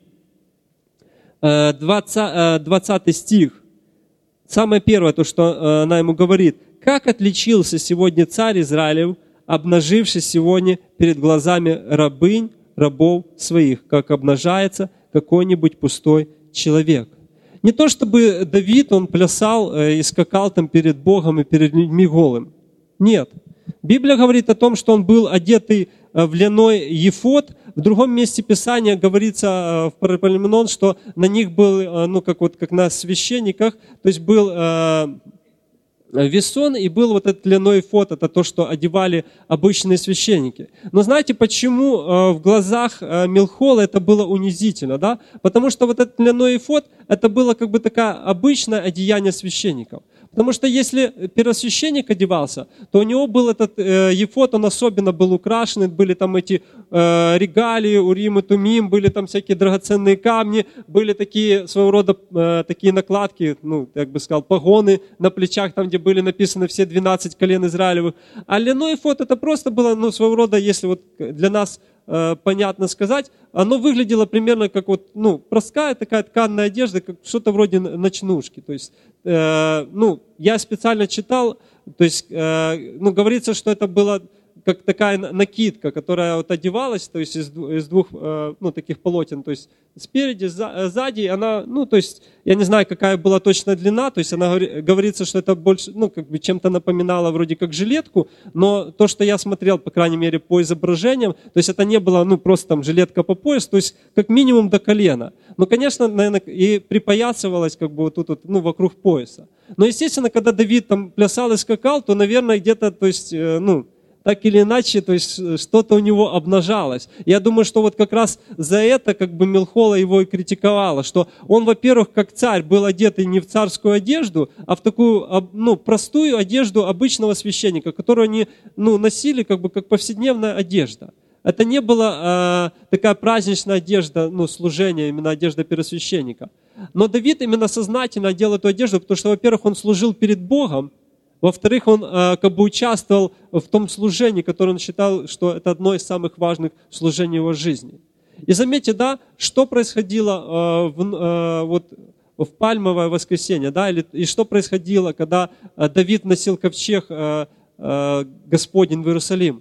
Э, двадцатый стих. Самое первое, то, что э, она ему говорит. «Как отличился сегодня царь Израилев, обнажившись сегодня перед глазами рабынь, рабов своих, как обнажается какой-нибудь пустой человек». Не то чтобы Давид, он плясал и скакал там перед Богом и перед людьми голым. Нет. Библия говорит о том, что он был одетый в льняной ефод. В другом месте Писания говорится в Паралипоменон, что на них был, ну как вот как на священниках, то есть был весон и был вот этот льняной ефод, это то, что одевали обычные священники. Но знаете, почему в глазах Милхолы это было унизительно, да? Потому что вот этот льняной ефод, это было как бы такое обычное одеяние священников. Потому что если первосвященник одевался, то у него был этот э, ефод, он особенно был украшен, были там эти э, регалии, урим и тумим, были там всякие драгоценные камни, были такие своего рода э, такие накладки, ну, як бы сказал, погоны на плечах, там, где были написаны все двенадцать колен Израилевых. А льняной ефод это просто было, ну, своего рода, если вот для нас э, понятно сказать, оно выглядело примерно как вот, ну, простая такая тканная одежда, как что-то вроде ночнушки. То есть, э, ну, я специально читал, то есть, э, ну, говорится, что это было как такая накидка, которая вот одевалась, то есть из, из двух, э, ну, таких полотен, то есть спереди, за, сзади, она, ну, то есть, я не знаю, какая была точная длина, то есть она говорится, что это больше, ну, как бы чем-то напоминало вроде как жилетку, но то, что я смотрел, по крайней мере, по изображениям, то есть это не было, ну, просто там жилетка по пояс, то есть как минимум до колена. Ну, конечно, наверное, и припоясывалась как бы вот тут, вот, ну, вокруг пояса. Но, естественно, когда Давид там плясал и скакал, то, наверное, где-то, то есть, э, ну, так или иначе, то есть что-то у него обнажалось. Я думаю, что вот как раз за это как бы Мелхола его и критиковала, что он, во-первых, как царь был одетый не в царскую одежду, а в такую, ну, простую одежду обычного священника, которую они, ну, носили как бы как повседневная одежда. Это не была э, такая праздничная одежда, ну, служения, именно одежда первосвященника. Но Давид именно сознательно одел эту одежду, потому что, во-первых, он служил перед Богом, во-вторых, он э, как бы участвовал в том служении, которое он считал, что это одно из самых важных служений его жизни. И заметьте, да, что происходило э, в, э, вот, в Пальмовое воскресенье, да, или, и что происходило, когда э, Давид носил ковчег э, э, Господень в Иерусалим.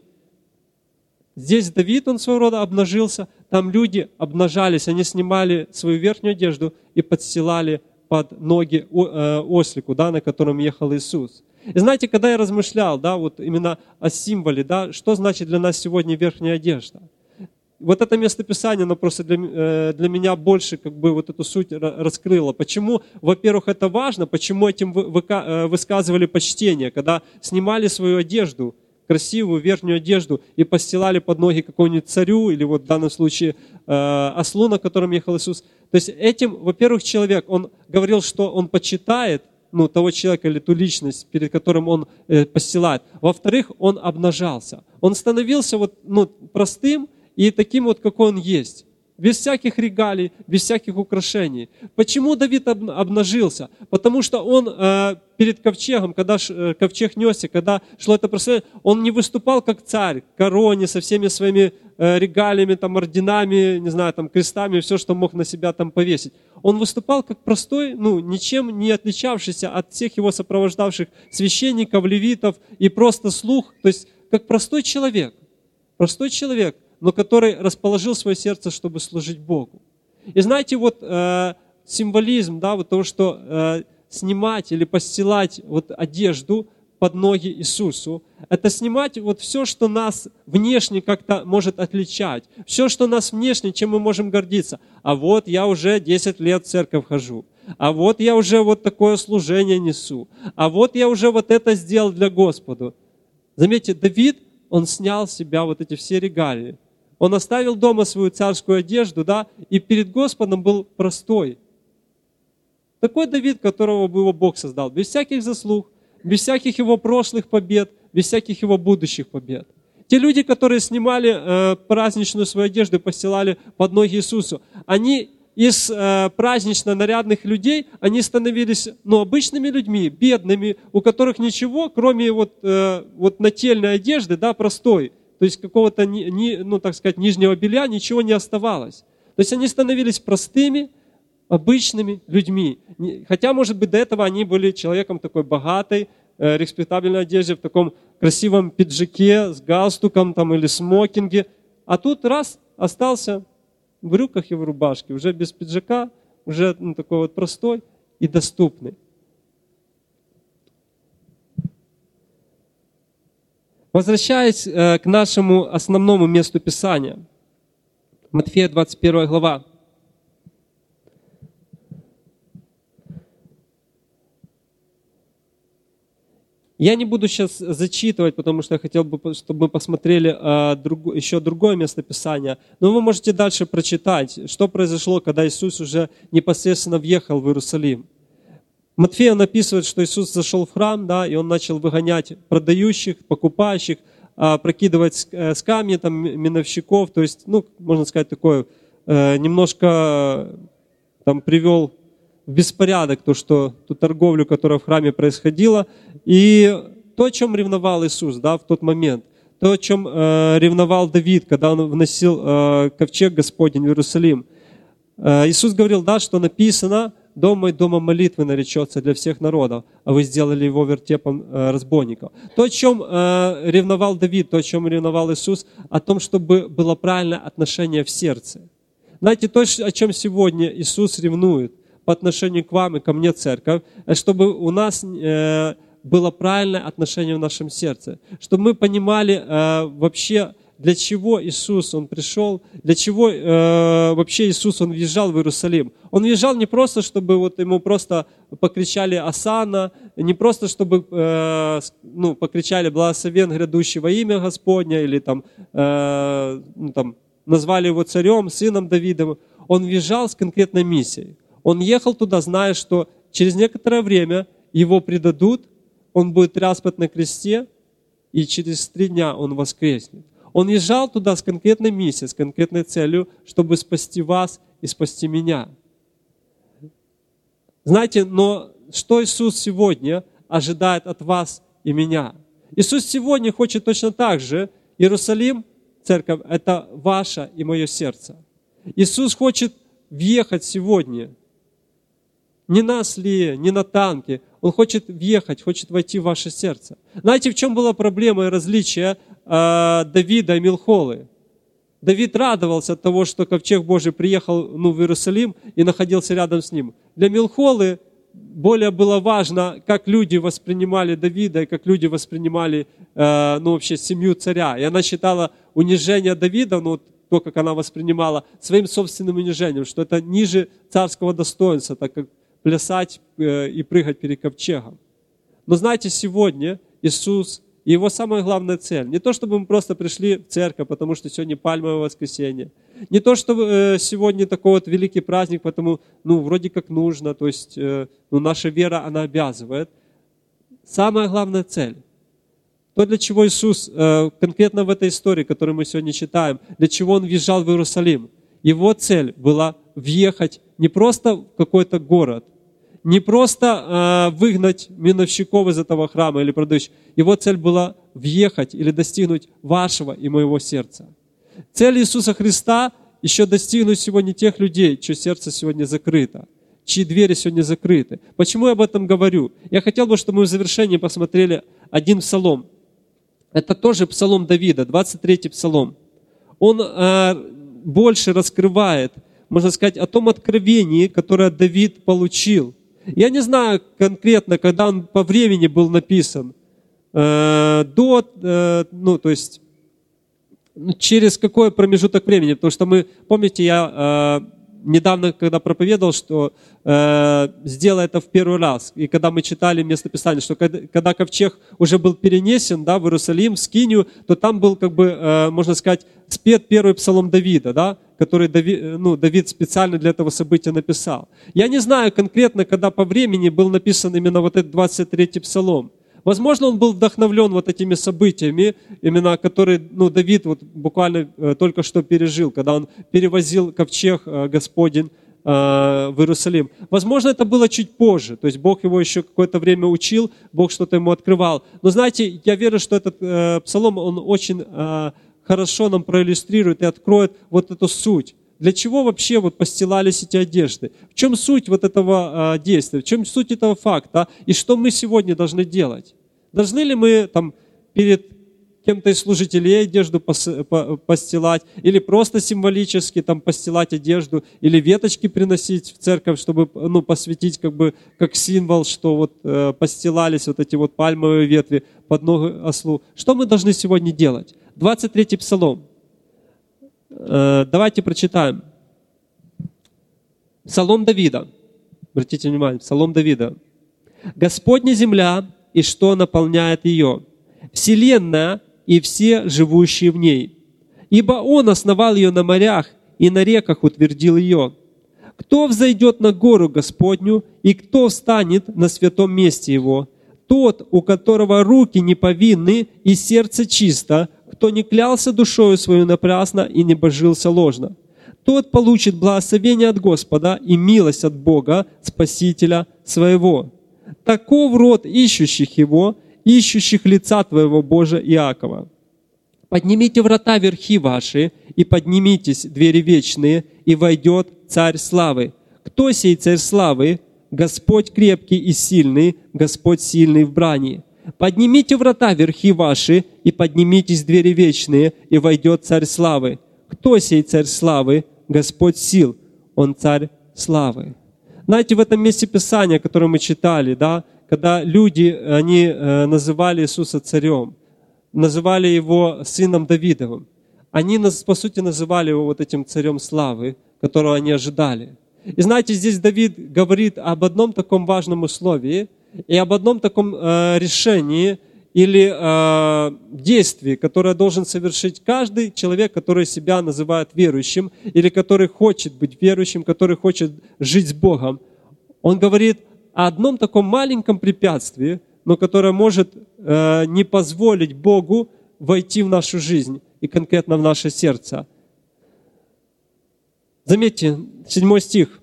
Здесь Давид, он своего рода обнажился, там люди обнажались, они снимали свою верхнюю одежду и подстилали под ноги э, ослику, да, на котором ехал Иисус. И знаете, когда я размышлял, да, вот именно о символе, да, что значит для нас сегодня верхняя одежда? Вот это местописание, оно просто для, для меня больше как бы вот эту суть раскрыло. Почему, во-первых, это важно, почему этим высказывали почтение, когда снимали свою одежду, красивую верхнюю одежду и постилали под ноги какому-нибудь царю или вот в данном случае ослу, на котором ехал Иисус. То есть этим, во-первых, человек, он говорил, что он почитает, ну, того человека или ту личность, перед которым он э, постилает. Во-вторых, он обнажался. Он становился вот, ну, простым и таким вот, какой он есть. Без всяких регалий, без всяких украшений. Почему Давид обнажился? Потому что он э, перед ковчегом, когда ш, ковчег несся, когда шло это прославление, он не выступал как царь, в короне, со всеми своими э, регалиями, там, орденами, не знаю, там, крестами, все, что мог на себя там повесить. Он выступал как простой, ну, ничем не отличавшийся от всех его сопровождавших священников, левитов и просто слух, то есть как простой человек. Простой человек, но который расположил свое сердце, чтобы служить Богу. И знаете, вот э, символизм, да, вот того, что э, снимать или постилать вот одежду под ноги Иисусу, это снимать вот все, что нас внешне как-то может отличать, все, что нас внешне, чем мы можем гордиться. А вот я уже десять лет в церковь хожу, а вот я уже вот такое служение несу, а вот я уже вот это сделал для Господа. Заметьте, Давид, он снял с себя вот эти все регалии. Он оставил дома свою царскую одежду, да, и перед Господом был простой. Такой Давид, которого бы его Бог создал, без всяких заслуг, без всяких его прошлых побед, без всяких его будущих побед. Те люди, которые снимали э, праздничную свою одежду и постилали под ноги Иисусу, они из э, празднично нарядных людей, они становились, ну, обычными людьми, бедными, у которых ничего, кроме вот, э, вот нательной одежды, да, простой, то есть какого-то, ни, ни, ну, так сказать, нижнего белья, ничего не оставалось. То есть они становились простыми, обычными людьми. Хотя, может быть, до этого они были человеком такой богатой, э, респектабельной одежде, в таком красивом пиджаке с галстуком там, или смокинге. А тут раз остался в брюках и в рубашке, уже без пиджака, уже, ну, такой вот простой и доступный. Возвращаясь э, к нашему основному месту Писания, Матфея двадцать первая глава. Я не буду сейчас зачитывать, потому что я хотел бы, чтобы мы посмотрели э, друг, еще другое место Писания. Но вы можете дальше прочитать, что произошло, когда Иисус уже непосредственно въехал в Иерусалим. Матфея написывает, что Иисус зашел в храм, да, и Он начал выгонять продающих, покупающих, прокидывать с камня, там, миновщиков, то есть, ну, можно сказать, такое, немножко там привел в беспорядок то, что ту торговлю, которая в храме происходила, и то, о чем ревновал Иисус, да, в тот момент, то, о чем э, ревновал Давид, когда он вносил э, ковчег Господень в Иерусалим. Э, Иисус говорил, да, что написано: «Дом мой домом молитвы наречется для всех народов, а вы сделали его вертепом э, разбойников». То, о чем э, ревновал Давид, то, о чем ревновал Иисус, о том, чтобы было правильное отношение в сердце. Знаете, то, о чем сегодня Иисус ревнует по отношению к вам и ко мне, церковь, чтобы у нас э, было правильное отношение в нашем сердце, чтобы мы понимали э, вообще, для чего Иисус, Он пришел, для чего э, вообще Иисус, Он въезжал в Иерусалим. Он въезжал не просто, чтобы вот ему просто покричали «Осанна», не просто, чтобы э, ну, покричали «Благословен грядущий во имя Господня», или там, э, ну, там назвали его царем, сыном Давидовым. Он въезжал с конкретной миссией. Он ехал туда, зная, что через некоторое время его предадут, он будет распят на кресте, и через три дня он воскреснет. Он езжал туда с конкретной миссией, с конкретной целью, чтобы спасти вас и спасти меня. Знаете, но что Иисус сегодня ожидает от вас и меня? Иисус сегодня хочет точно так же. Иерусалим, церковь, это ваше и мое сердце. Иисус хочет въехать сегодня. Не на осле, не на танке. Он хочет въехать, хочет войти в ваше сердце. Знаете, в чем была проблема и различие э, Давида и Милхолы? Давид радовался от того, что ковчег Божий приехал ну, в Иерусалим и находился рядом с ним. Для Милхолы более было важно, как люди воспринимали Давида и как люди воспринимали э, ну, вообще семью царя. И она считала унижение Давида, ну, то, как она воспринимала, своим собственным унижением, что это ниже царского достоинства, так как плясать и прыгать перед ковчегом. Но знаете, сегодня Иисус, и Его самая главная цель, не то, чтобы мы просто пришли в церковь, потому что сегодня Пальмовое воскресенье, не то, чтобы сегодня такой вот великий праздник, потому, ну, вроде как нужно, то есть, ну, наша вера, она обязывает. Самая главная цель, то, для чего Иисус, конкретно в этой истории, которую мы сегодня читаем, для чего Он въезжал в Иерусалим, Его цель была въехать не просто в какой-то город, не просто э, выгнать миновщиков из этого храма или продающих. Его цель была въехать или достигнуть вашего и моего сердца. Цель Иисуса Христа еще достигнуть сегодня тех людей, чье сердце сегодня закрыто, чьи двери сегодня закрыты. Почему я об этом говорю? Я хотел бы, чтобы мы в завершении посмотрели один псалом. Это тоже псалом Давида, двадцать третий псалом. Он э, больше раскрывает, можно сказать, о том откровении, которое Давид получил. Я не знаю конкретно, когда он по времени был написан, э, до, э, ну, то есть, через какой промежуток времени, потому что мы, помните, я э, недавно, когда проповедовал, что э, сделай это в первый раз, и когда мы читали местописание, что когда, когда ковчег уже был перенесен, да, в Иерусалим, в Скинию, то там был, как бы, э, можно сказать, спет первый псалом Давида, да, который Давид, ну, Давид специально для этого события написал. Я не знаю конкретно, когда по времени был написан именно вот этот двадцать третий псалом. Возможно, он был вдохновлен вот этими событиями, именно которые, ну, Давид вот буквально э, только что пережил, когда он перевозил ковчег э, Господень э, в Иерусалим. Возможно, это было чуть позже, то есть Бог его еще какое-то время учил, Бог что-то ему открывал. Но знаете, я верю, что этот э, псалом, он очень э, хорошо нам проиллюстрирует и откроет вот эту суть. Для чего вообще вот постилались эти одежды? В чем суть вот этого э, действия? В чем суть этого факта? И что мы сегодня должны делать? Должны ли мы там перед кем-то из служителей одежду постилать, или просто символически там постилать одежду, или веточки приносить в церковь, чтобы, ну, посвятить как бы как символ, что вот э, постилались вот эти вот пальмовые ветви под ноги ослу? Что мы должны сегодня делать? двадцать третий псалом. Давайте прочитаем. Псалом Давида. Обратите внимание, Псалом Давида. «Господня земля, и что наполняет ее? Вселенная и все живущие в ней. Ибо Он основал ее на морях, и на реках утвердил ее. Кто взойдет на гору Господню, и кто встанет на святом месте Его? Тот, у которого руки не повинны и сердце чисто, кто не клялся душою свою напрасно и не божился ложно. Тот получит благословение от Господа и милость от Бога, Спасителя своего. Таков род ищущих Его, ищущих лица Твоего, Боже, Иакова. Поднимите врата верхи ваши, и поднимитесь двери вечные, и войдет Царь славы. Кто сей Царь славы? Господь крепкий и сильный, Господь сильный в брани. Поднимите врата верхи ваши, и поднимитесь двери вечные, и войдет Царь славы. Кто сей Царь славы? Господь сил, Он Царь славы. Знаете, в этом месте Писания, которое мы читали, да, когда люди, они э, называли Иисуса царем, называли Его сыном Давидовым, они, по сути, называли Его вот этим царем славы, которого они ожидали. И знаете, здесь Давид говорит об одном таком важном условии и об одном таком э, решении или э, действии, которое должен совершить каждый человек, который себя называет верующим или который хочет быть верующим, который хочет жить с Богом. Он говорит о одном таком маленьком препятствии, но которое может э, не позволить Богу войти в нашу жизнь и конкретно в наше сердце. Заметьте, седьмой стих.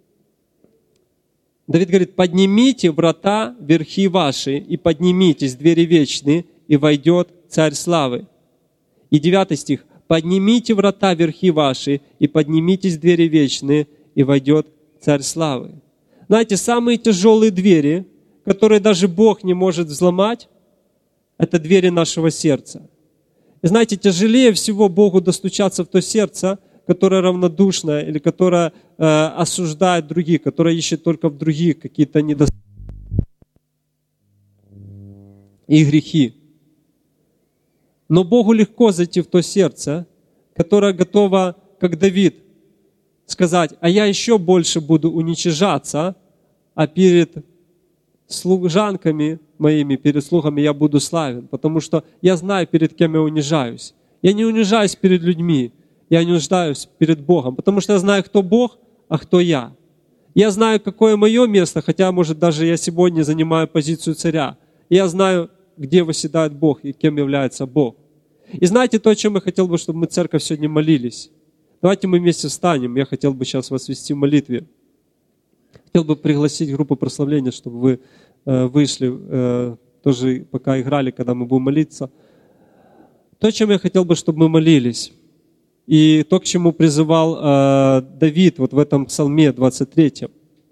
Давид говорит: «Поднимите врата верхи ваши, и поднимитесь двери вечные, и войдет Царь славы». И девятый стих. «Поднимите врата верхи ваши, и поднимитесь двери вечные, и войдет Царь славы». Знаете, самые тяжелые двери, которые даже Бог не может взломать, это двери нашего сердца. И знаете, тяжелее всего Богу достучаться в то сердце, которое равнодушное или которое э, осуждает других, которое ищет только в других какие-то недостатки и грехи. Но Богу легко зайти в то сердце, которое готово, как Давид, сказать: «А я еще больше буду уничижаться, а перед служанками моими, перед слугами я буду славен, потому что я знаю, перед кем я унижаюсь. Я не унижаюсь перед людьми, я не нуждаюсь перед Богом, потому что я знаю, кто Бог, а кто я. Я знаю, какое мое место, хотя, может, даже я сегодня занимаю позицию царя. Я знаю, где восседает Бог и кем является Бог». И знаете то, о чем я хотел бы, чтобы мы, церковь, сегодня молились? Давайте мы вместе встанем. Я хотел бы сейчас вас вести в молитве. Хотел бы пригласить группу прославления, чтобы вы э, вышли, э, тоже пока играли, когда мы будем молиться. То, о чем я хотел бы, чтобы мы молились. И то, к чему призывал э, Давид вот в этом псалме двадцать третьем.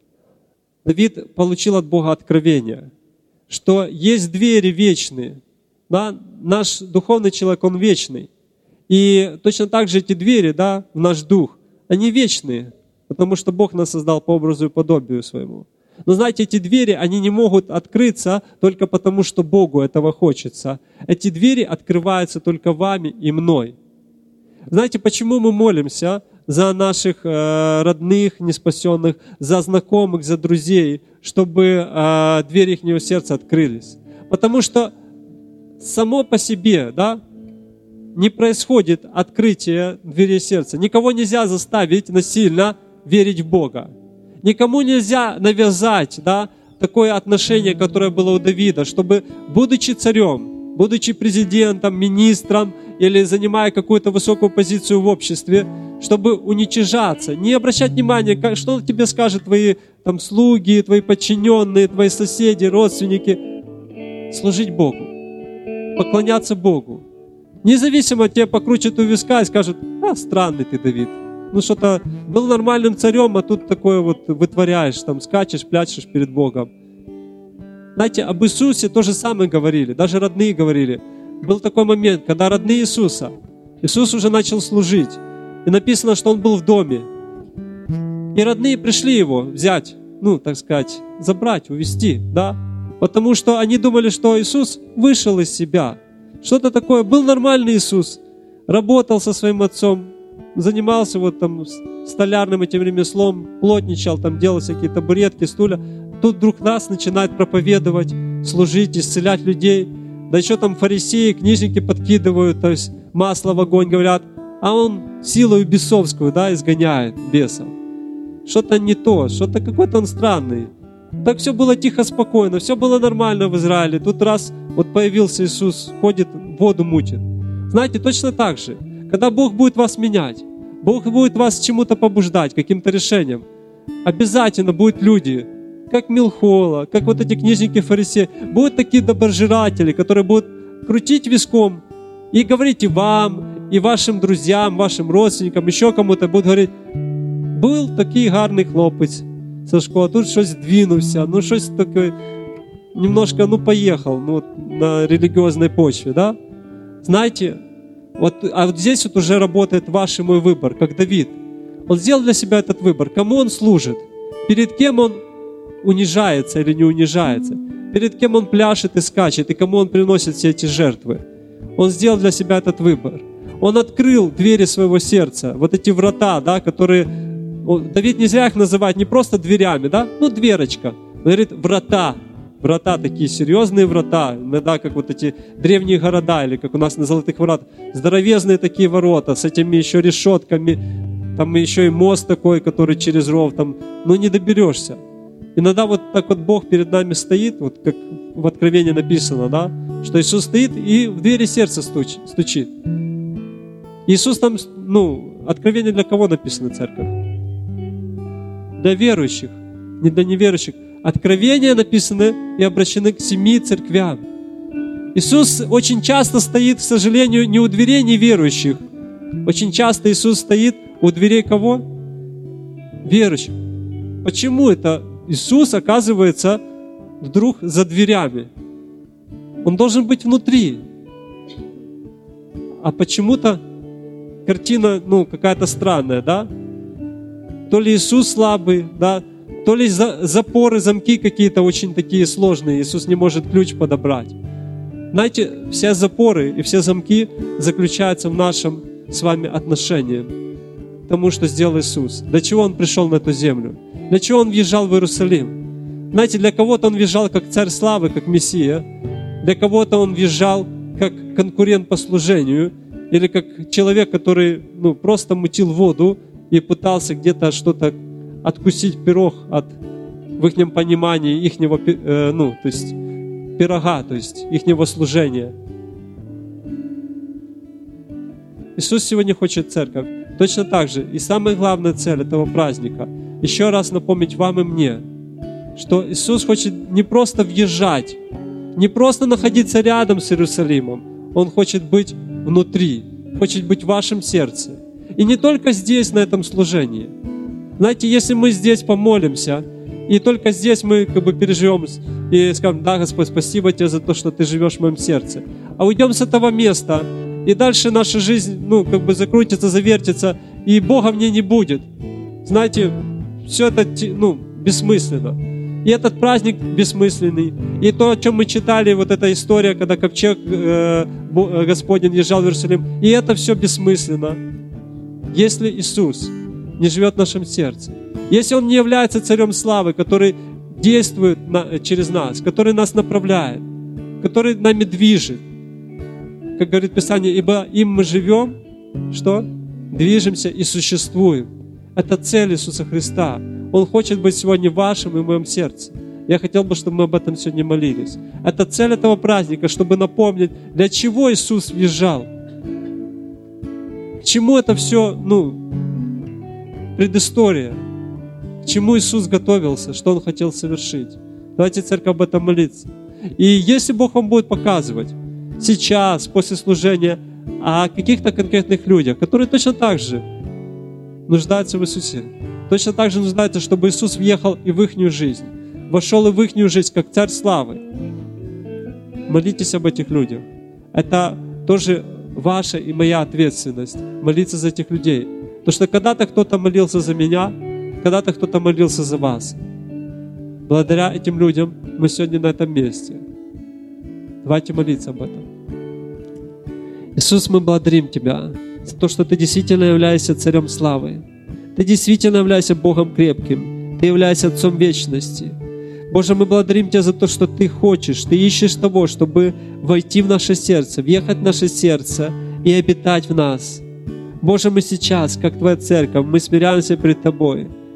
Давид получил от Бога откровение, что есть двери вечные. Да? Наш духовный человек, он вечный. И точно так же эти двери, да, в наш дух, они вечные, потому что Бог нас создал по образу и подобию своему. Но знаете, эти двери, они не могут открыться только потому, что Богу этого хочется. Эти двери открываются только вами и мной. Знаете, почему мы молимся за наших э, родных, неспасенных, за знакомых, за друзей, чтобы э, двери их сердца открылись? Потому что само по себе, да, не происходит открытие дверей сердца. Никого нельзя заставить насильно верить в Бога. Никому нельзя навязать, да, такое отношение, которое было у Давида, чтобы, будучи царем, будучи президентом, министром или занимая какую-то высокую позицию в обществе, чтобы уничижаться, не обращать внимания, что тебе скажут твои там, слуги, твои подчиненные, твои соседи, родственники. Служить Богу, поклоняться Богу. Независимо, тебе покрутят у виска и скажут: «А, странный ты, Давид. Ну что-то был нормальным царем, а тут такое вот вытворяешь, там скачешь, пляшешь перед Богом». Знаете, об Иисусе то же самое говорили, даже родные говорили. Был такой момент, когда родные Иисуса, Иисус уже начал служить, и написано, что Он был в доме. И родные пришли Его взять, ну, так сказать, забрать, увезти, да? Потому что они думали, что Иисус вышел из себя. Что-то такое. Был нормальный Иисус, работал со своим отцом, занимался вот там столярным этим ремеслом, плотничал, там делал всякие табуретки, стулья. Тут вдруг нас начинает проповедовать, служить, исцелять людей. Да еще там фарисеи, книжники подкидывают, то есть масло в огонь, говорят, а он силою бесовскую, да, изгоняет бесов. что-то не то, что-то какой-то он странный. Так все было тихо, спокойно, все было нормально в Израиле. Тут раз вот появился Иисус, ходит, воду мутит. Знаете, точно так же, когда Бог будет вас менять, Бог будет вас чему-то побуждать, каким-то решением, обязательно будут люди, как Милхола, как вот эти книжники-фарисеи, будут такие доброжиратели, которые будут крутить виском и говорить и вам, и вашим друзьям, вашим родственникам, еще кому-то, будут говорить: был такий гарний хлопець, Сашко, а тут щось двинувся, ну щось таке, немножко, ну поехал, ну на религиозной почве, да? Знаете, вот, а вот здесь вот уже работает ваш и мой выбор, как Давид. Он сделал для себя этот выбор, кому он служит, перед кем он унижается или не унижается, перед кем он пляшет и скачет, и кому он приносит все эти жертвы. Он сделал для себя этот выбор. Он открыл двери своего сердца, вот эти врата, да, которые... Давид не зря их называет не просто дверями, да, ну дверочка. Он говорит врата, врата такие серьезные врата, иногда как вот эти древние города, или как у нас на Золотых воротах, здоровезные такие ворота с этими еще решетками, там еще и мост такой, который через ров, там, ну не доберешься. Иногда вот так вот Бог перед нами стоит, вот как в Откровении написано, да, что Иисус стоит и в двери сердца стучит. Иисус там, ну, Откровение для кого написано, церковь? Для верующих, не для неверующих. Откровения написаны и обращены к семи церквям. Иисус очень часто стоит, к сожалению, не у дверей неверующих. Очень часто Иисус стоит у дверей кого? Верующих. Почему это Иисус оказывается вдруг за дверями? Он должен быть внутри. А почему-то картина, ну, какая-то странная, да? То ли Иисус слабый, да, то ли за, запоры, замки какие-то очень такие сложные, Иисус не может ключ подобрать. Знаете, все запоры и все замки заключаются в нашем с вами отношении к тому, что сделал Иисус. Для чего Он пришел на эту землю? Для чего Он въезжал в Иерусалим? Знаете, для кого-то Он въезжал как царь славы, как Мессия, для кого-то Он въезжал как конкурент по служению, или как человек, который, ну, просто мутил воду и пытался где-то что-то откусить пирог от, в их понимании, ихнего, э, ну, то есть пирога, то есть ихнего служения. Иисус сегодня хочет церковь. Точно так же. И самая главная цель этого праздника — еще раз напомнить вам и мне, что Иисус хочет не просто въезжать, не просто находиться рядом с Иерусалимом, Он хочет быть внутри, хочет быть в вашем сердце. И не только здесь, на этом служении. Знаете, если мы здесь помолимся, и только здесь мы как бы переживем и скажем: да, Господь, спасибо Тебе за то, что Ты живешь в моем сердце. А уйдем с этого места, и дальше наша жизнь, ну, как бы закрутится, завертится, и Бога в ней не будет. Знаете, все это, ну, бессмысленно. И этот праздник бессмысленный. И то, о чем мы читали, вот эта история, когда ковчег э, Господень въезжал в Иерусалим, и это все бессмысленно, если Иисус не живет в нашем сердце. Если Он не является царем славы, который действует на, через нас, который нас направляет, который нами движет. Как говорит Писание: ибо им мы живем, что? Движемся и существуем. Это цель Иисуса Христа. Он хочет быть сегодня в вашем и в моем сердце. Я хотел бы, чтобы мы об этом сегодня молились. Это цель этого праздника, чтобы напомнить, для чего Иисус въезжал. К чему это все, ну, предыстория. К чему Иисус готовился, что Он хотел совершить. Давайте, церковь, об этом молиться. И если Бог вам будет показывать сейчас, после служения, о каких-то конкретных людях, которые точно так же нуждаются в Иисусе, точно так же нуждаются, чтобы Иисус въехал и в ихнюю жизнь, вошел и в ихнюю жизнь, как Царь славы. Молитесь об этих людях. Это тоже ваша и моя ответственность — молиться за этих людей. Потому что когда-то кто-то молился за меня, когда-то кто-то молился за вас. Благодаря этим людям мы сегодня на этом месте. Давайте молиться об этом. Иисус, мы благодарим Тебя за то, что Ты действительно являешься Царем славы. Ты действительно являешься Богом крепким. Ты являешься Отцом вечности. Боже, мы благодарим Тебя за то, что Ты хочешь, Ты ищешь того, чтобы войти в наше сердце, въехать в наше сердце и обитать в нас. Боже, мы сейчас, как Твоя церковь, мы смиряемся перед Тобой.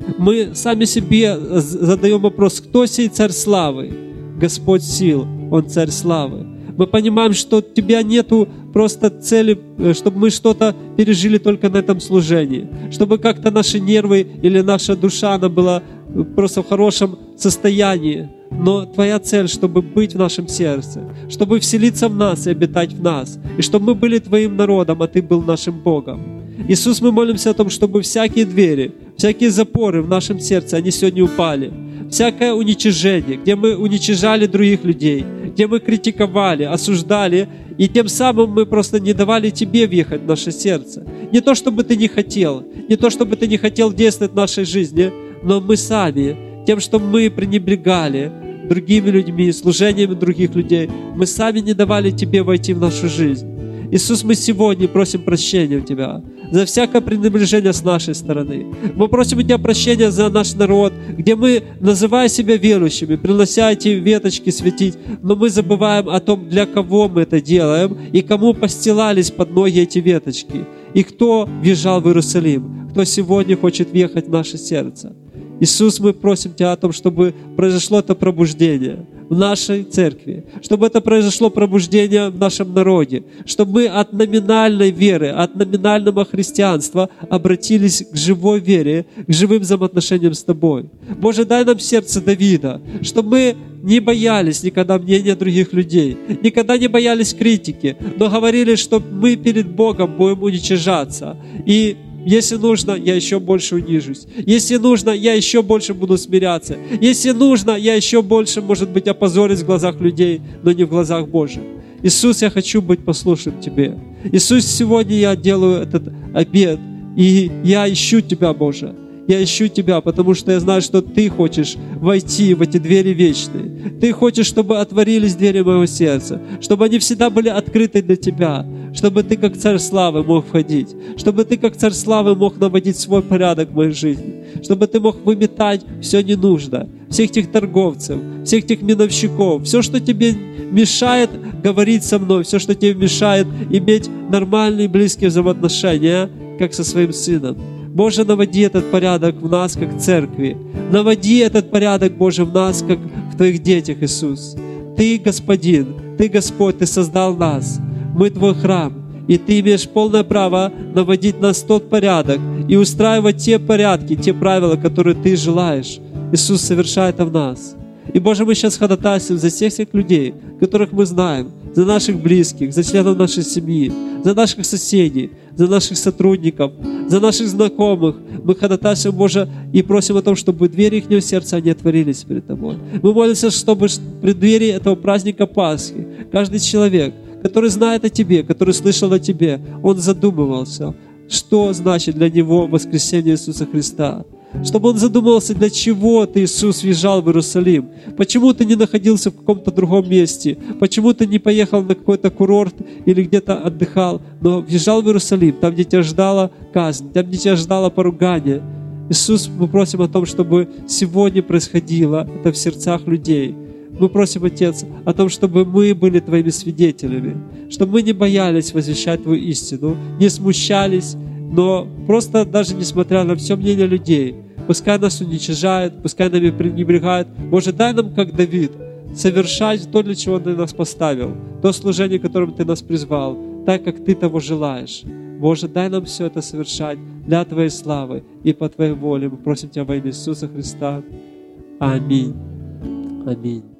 Мы сами себе задаем вопрос, кто сей царь славы? Господь сил, Он царь славы. Мы понимаем, что у Тебя нету просто цели, чтобы мы что-то пережили только на этом служении, чтобы как-то наши нервы или наша душа, она была просто в хорошем состоянии. Но Твоя цель, чтобы быть в нашем сердце, чтобы вселиться в нас и обитать в нас, и чтобы мы были Твоим народом, а Ты был нашим Богом. Иисус, мы молимся о том, чтобы всякие двери, всякие запоры в нашем сердце, они сегодня упали. Всякое уничижение, где мы уничижали других людей, где мы критиковали, осуждали, и тем самым мы просто не давали Тебе въехать в наше сердце. Не то, чтобы Ты не хотел, не то, чтобы Ты не хотел действовать в нашей жизни, но мы сами, тем, что мы пренебрегали другими людьми, служениями других людей, мы сами не давали Тебе войти в нашу жизнь. Иисус, мы сегодня просим прощения у Тебя за всякое пренебрежение с нашей стороны. Мы просим у Тебя прощения за наш народ, где мы, называя себя верующими, принося эти веточки светить, но мы забываем о том, для кого мы это делаем и кому постилались под ноги эти веточки, и кто въезжал в Иерусалим, кто сегодня хочет въехать в наше сердце. Иисус, мы просим Тебя о том, чтобы произошло это пробуждение в нашей церкви, чтобы это произошло пробуждение в нашем народе, чтобы мы от номинальной веры, от номинального христианства обратились к живой вере, к живым взаимоотношениям с Тобой. Боже, дай нам сердце Давида, чтобы мы не боялись никогда мнения других людей, никогда не боялись критики, но говорили, что мы перед Богом будем уничижаться. И если нужно, я еще больше унижусь. Если нужно, я еще больше буду смиряться. Если нужно, я еще больше, может быть, опозорюсь в глазах людей, но не в глазах Божьих. Иисус, я хочу быть послушным Тебе. Иисус, сегодня я делаю этот обет, и я ищу Тебя, Боже. Я ищу Тебя, потому что я знаю, что Ты хочешь войти в эти двери вечные. Ты хочешь, чтобы отворились двери моего сердца, чтобы они всегда были открыты для Тебя, чтобы Ты, как Царь Славы, мог входить, чтобы Ты, как Царь Славы, мог наводить свой порядок в моей жизни, чтобы Ты мог выметать все ненужное, всех тех торговцев, всех тех миновщиков, все, что Тебе мешает говорить со мной, все, что Тебе мешает иметь нормальные близкие взаимоотношения, как со своим Сыном. Боже, наводи этот порядок в нас, как в церкви. Наводи этот порядок, Боже, в нас, как в Твоих детях, Иисус. Ты, Господин, Ты, Господь, Ты создал нас. Мы Твой храм. И Ты имеешь полное право наводить нас в тот порядок и устраивать те порядки, те правила, которые Ты желаешь. Иисус, совершай это в нас. И, Боже, мы сейчас ходатайствуем за всех тех людей, которых мы знаем, за наших близких, за членов нашей семьи, за наших соседей, за наших сотрудников, за наших знакомых. Мы ходатайствуем, Боже, и просим о том, чтобы двери их сердца не отворились перед Тобой. Мы молимся, чтобы в преддверии этого праздника Пасхи каждый человек, который знает о Тебе, который слышал о Тебе, он задумывался, что значит для него воскресение Иисуса Христа. Чтобы он задумался, для чего Ты, Иисус, въезжал в Иерусалим. Почему Ты не находился в каком-то другом месте. Почему Ты не поехал на какой-то курорт или где-то отдыхал, но въезжал в Иерусалим, там, где тебя ждала казнь, там, где тебя ждало поругание. Иисус, мы просим о том, чтобы сегодня происходило это в сердцах людей. Мы просим, Отец, о том, чтобы мы были Твоими свидетелями, чтобы мы не боялись возвещать Твою истину, не смущались, но просто даже несмотря на все мнение людей, пускай нас уничижают, пускай нами пренебрегают, Боже, дай нам, как Давид, совершать то, для чего Ты нас поставил, то служение, которым Ты нас призвал, так, как Ты того желаешь. Боже, дай нам все это совершать для Твоей славы и по Твоей воле. Мы просим Тебя во имя Иисуса Христа. Аминь. Аминь.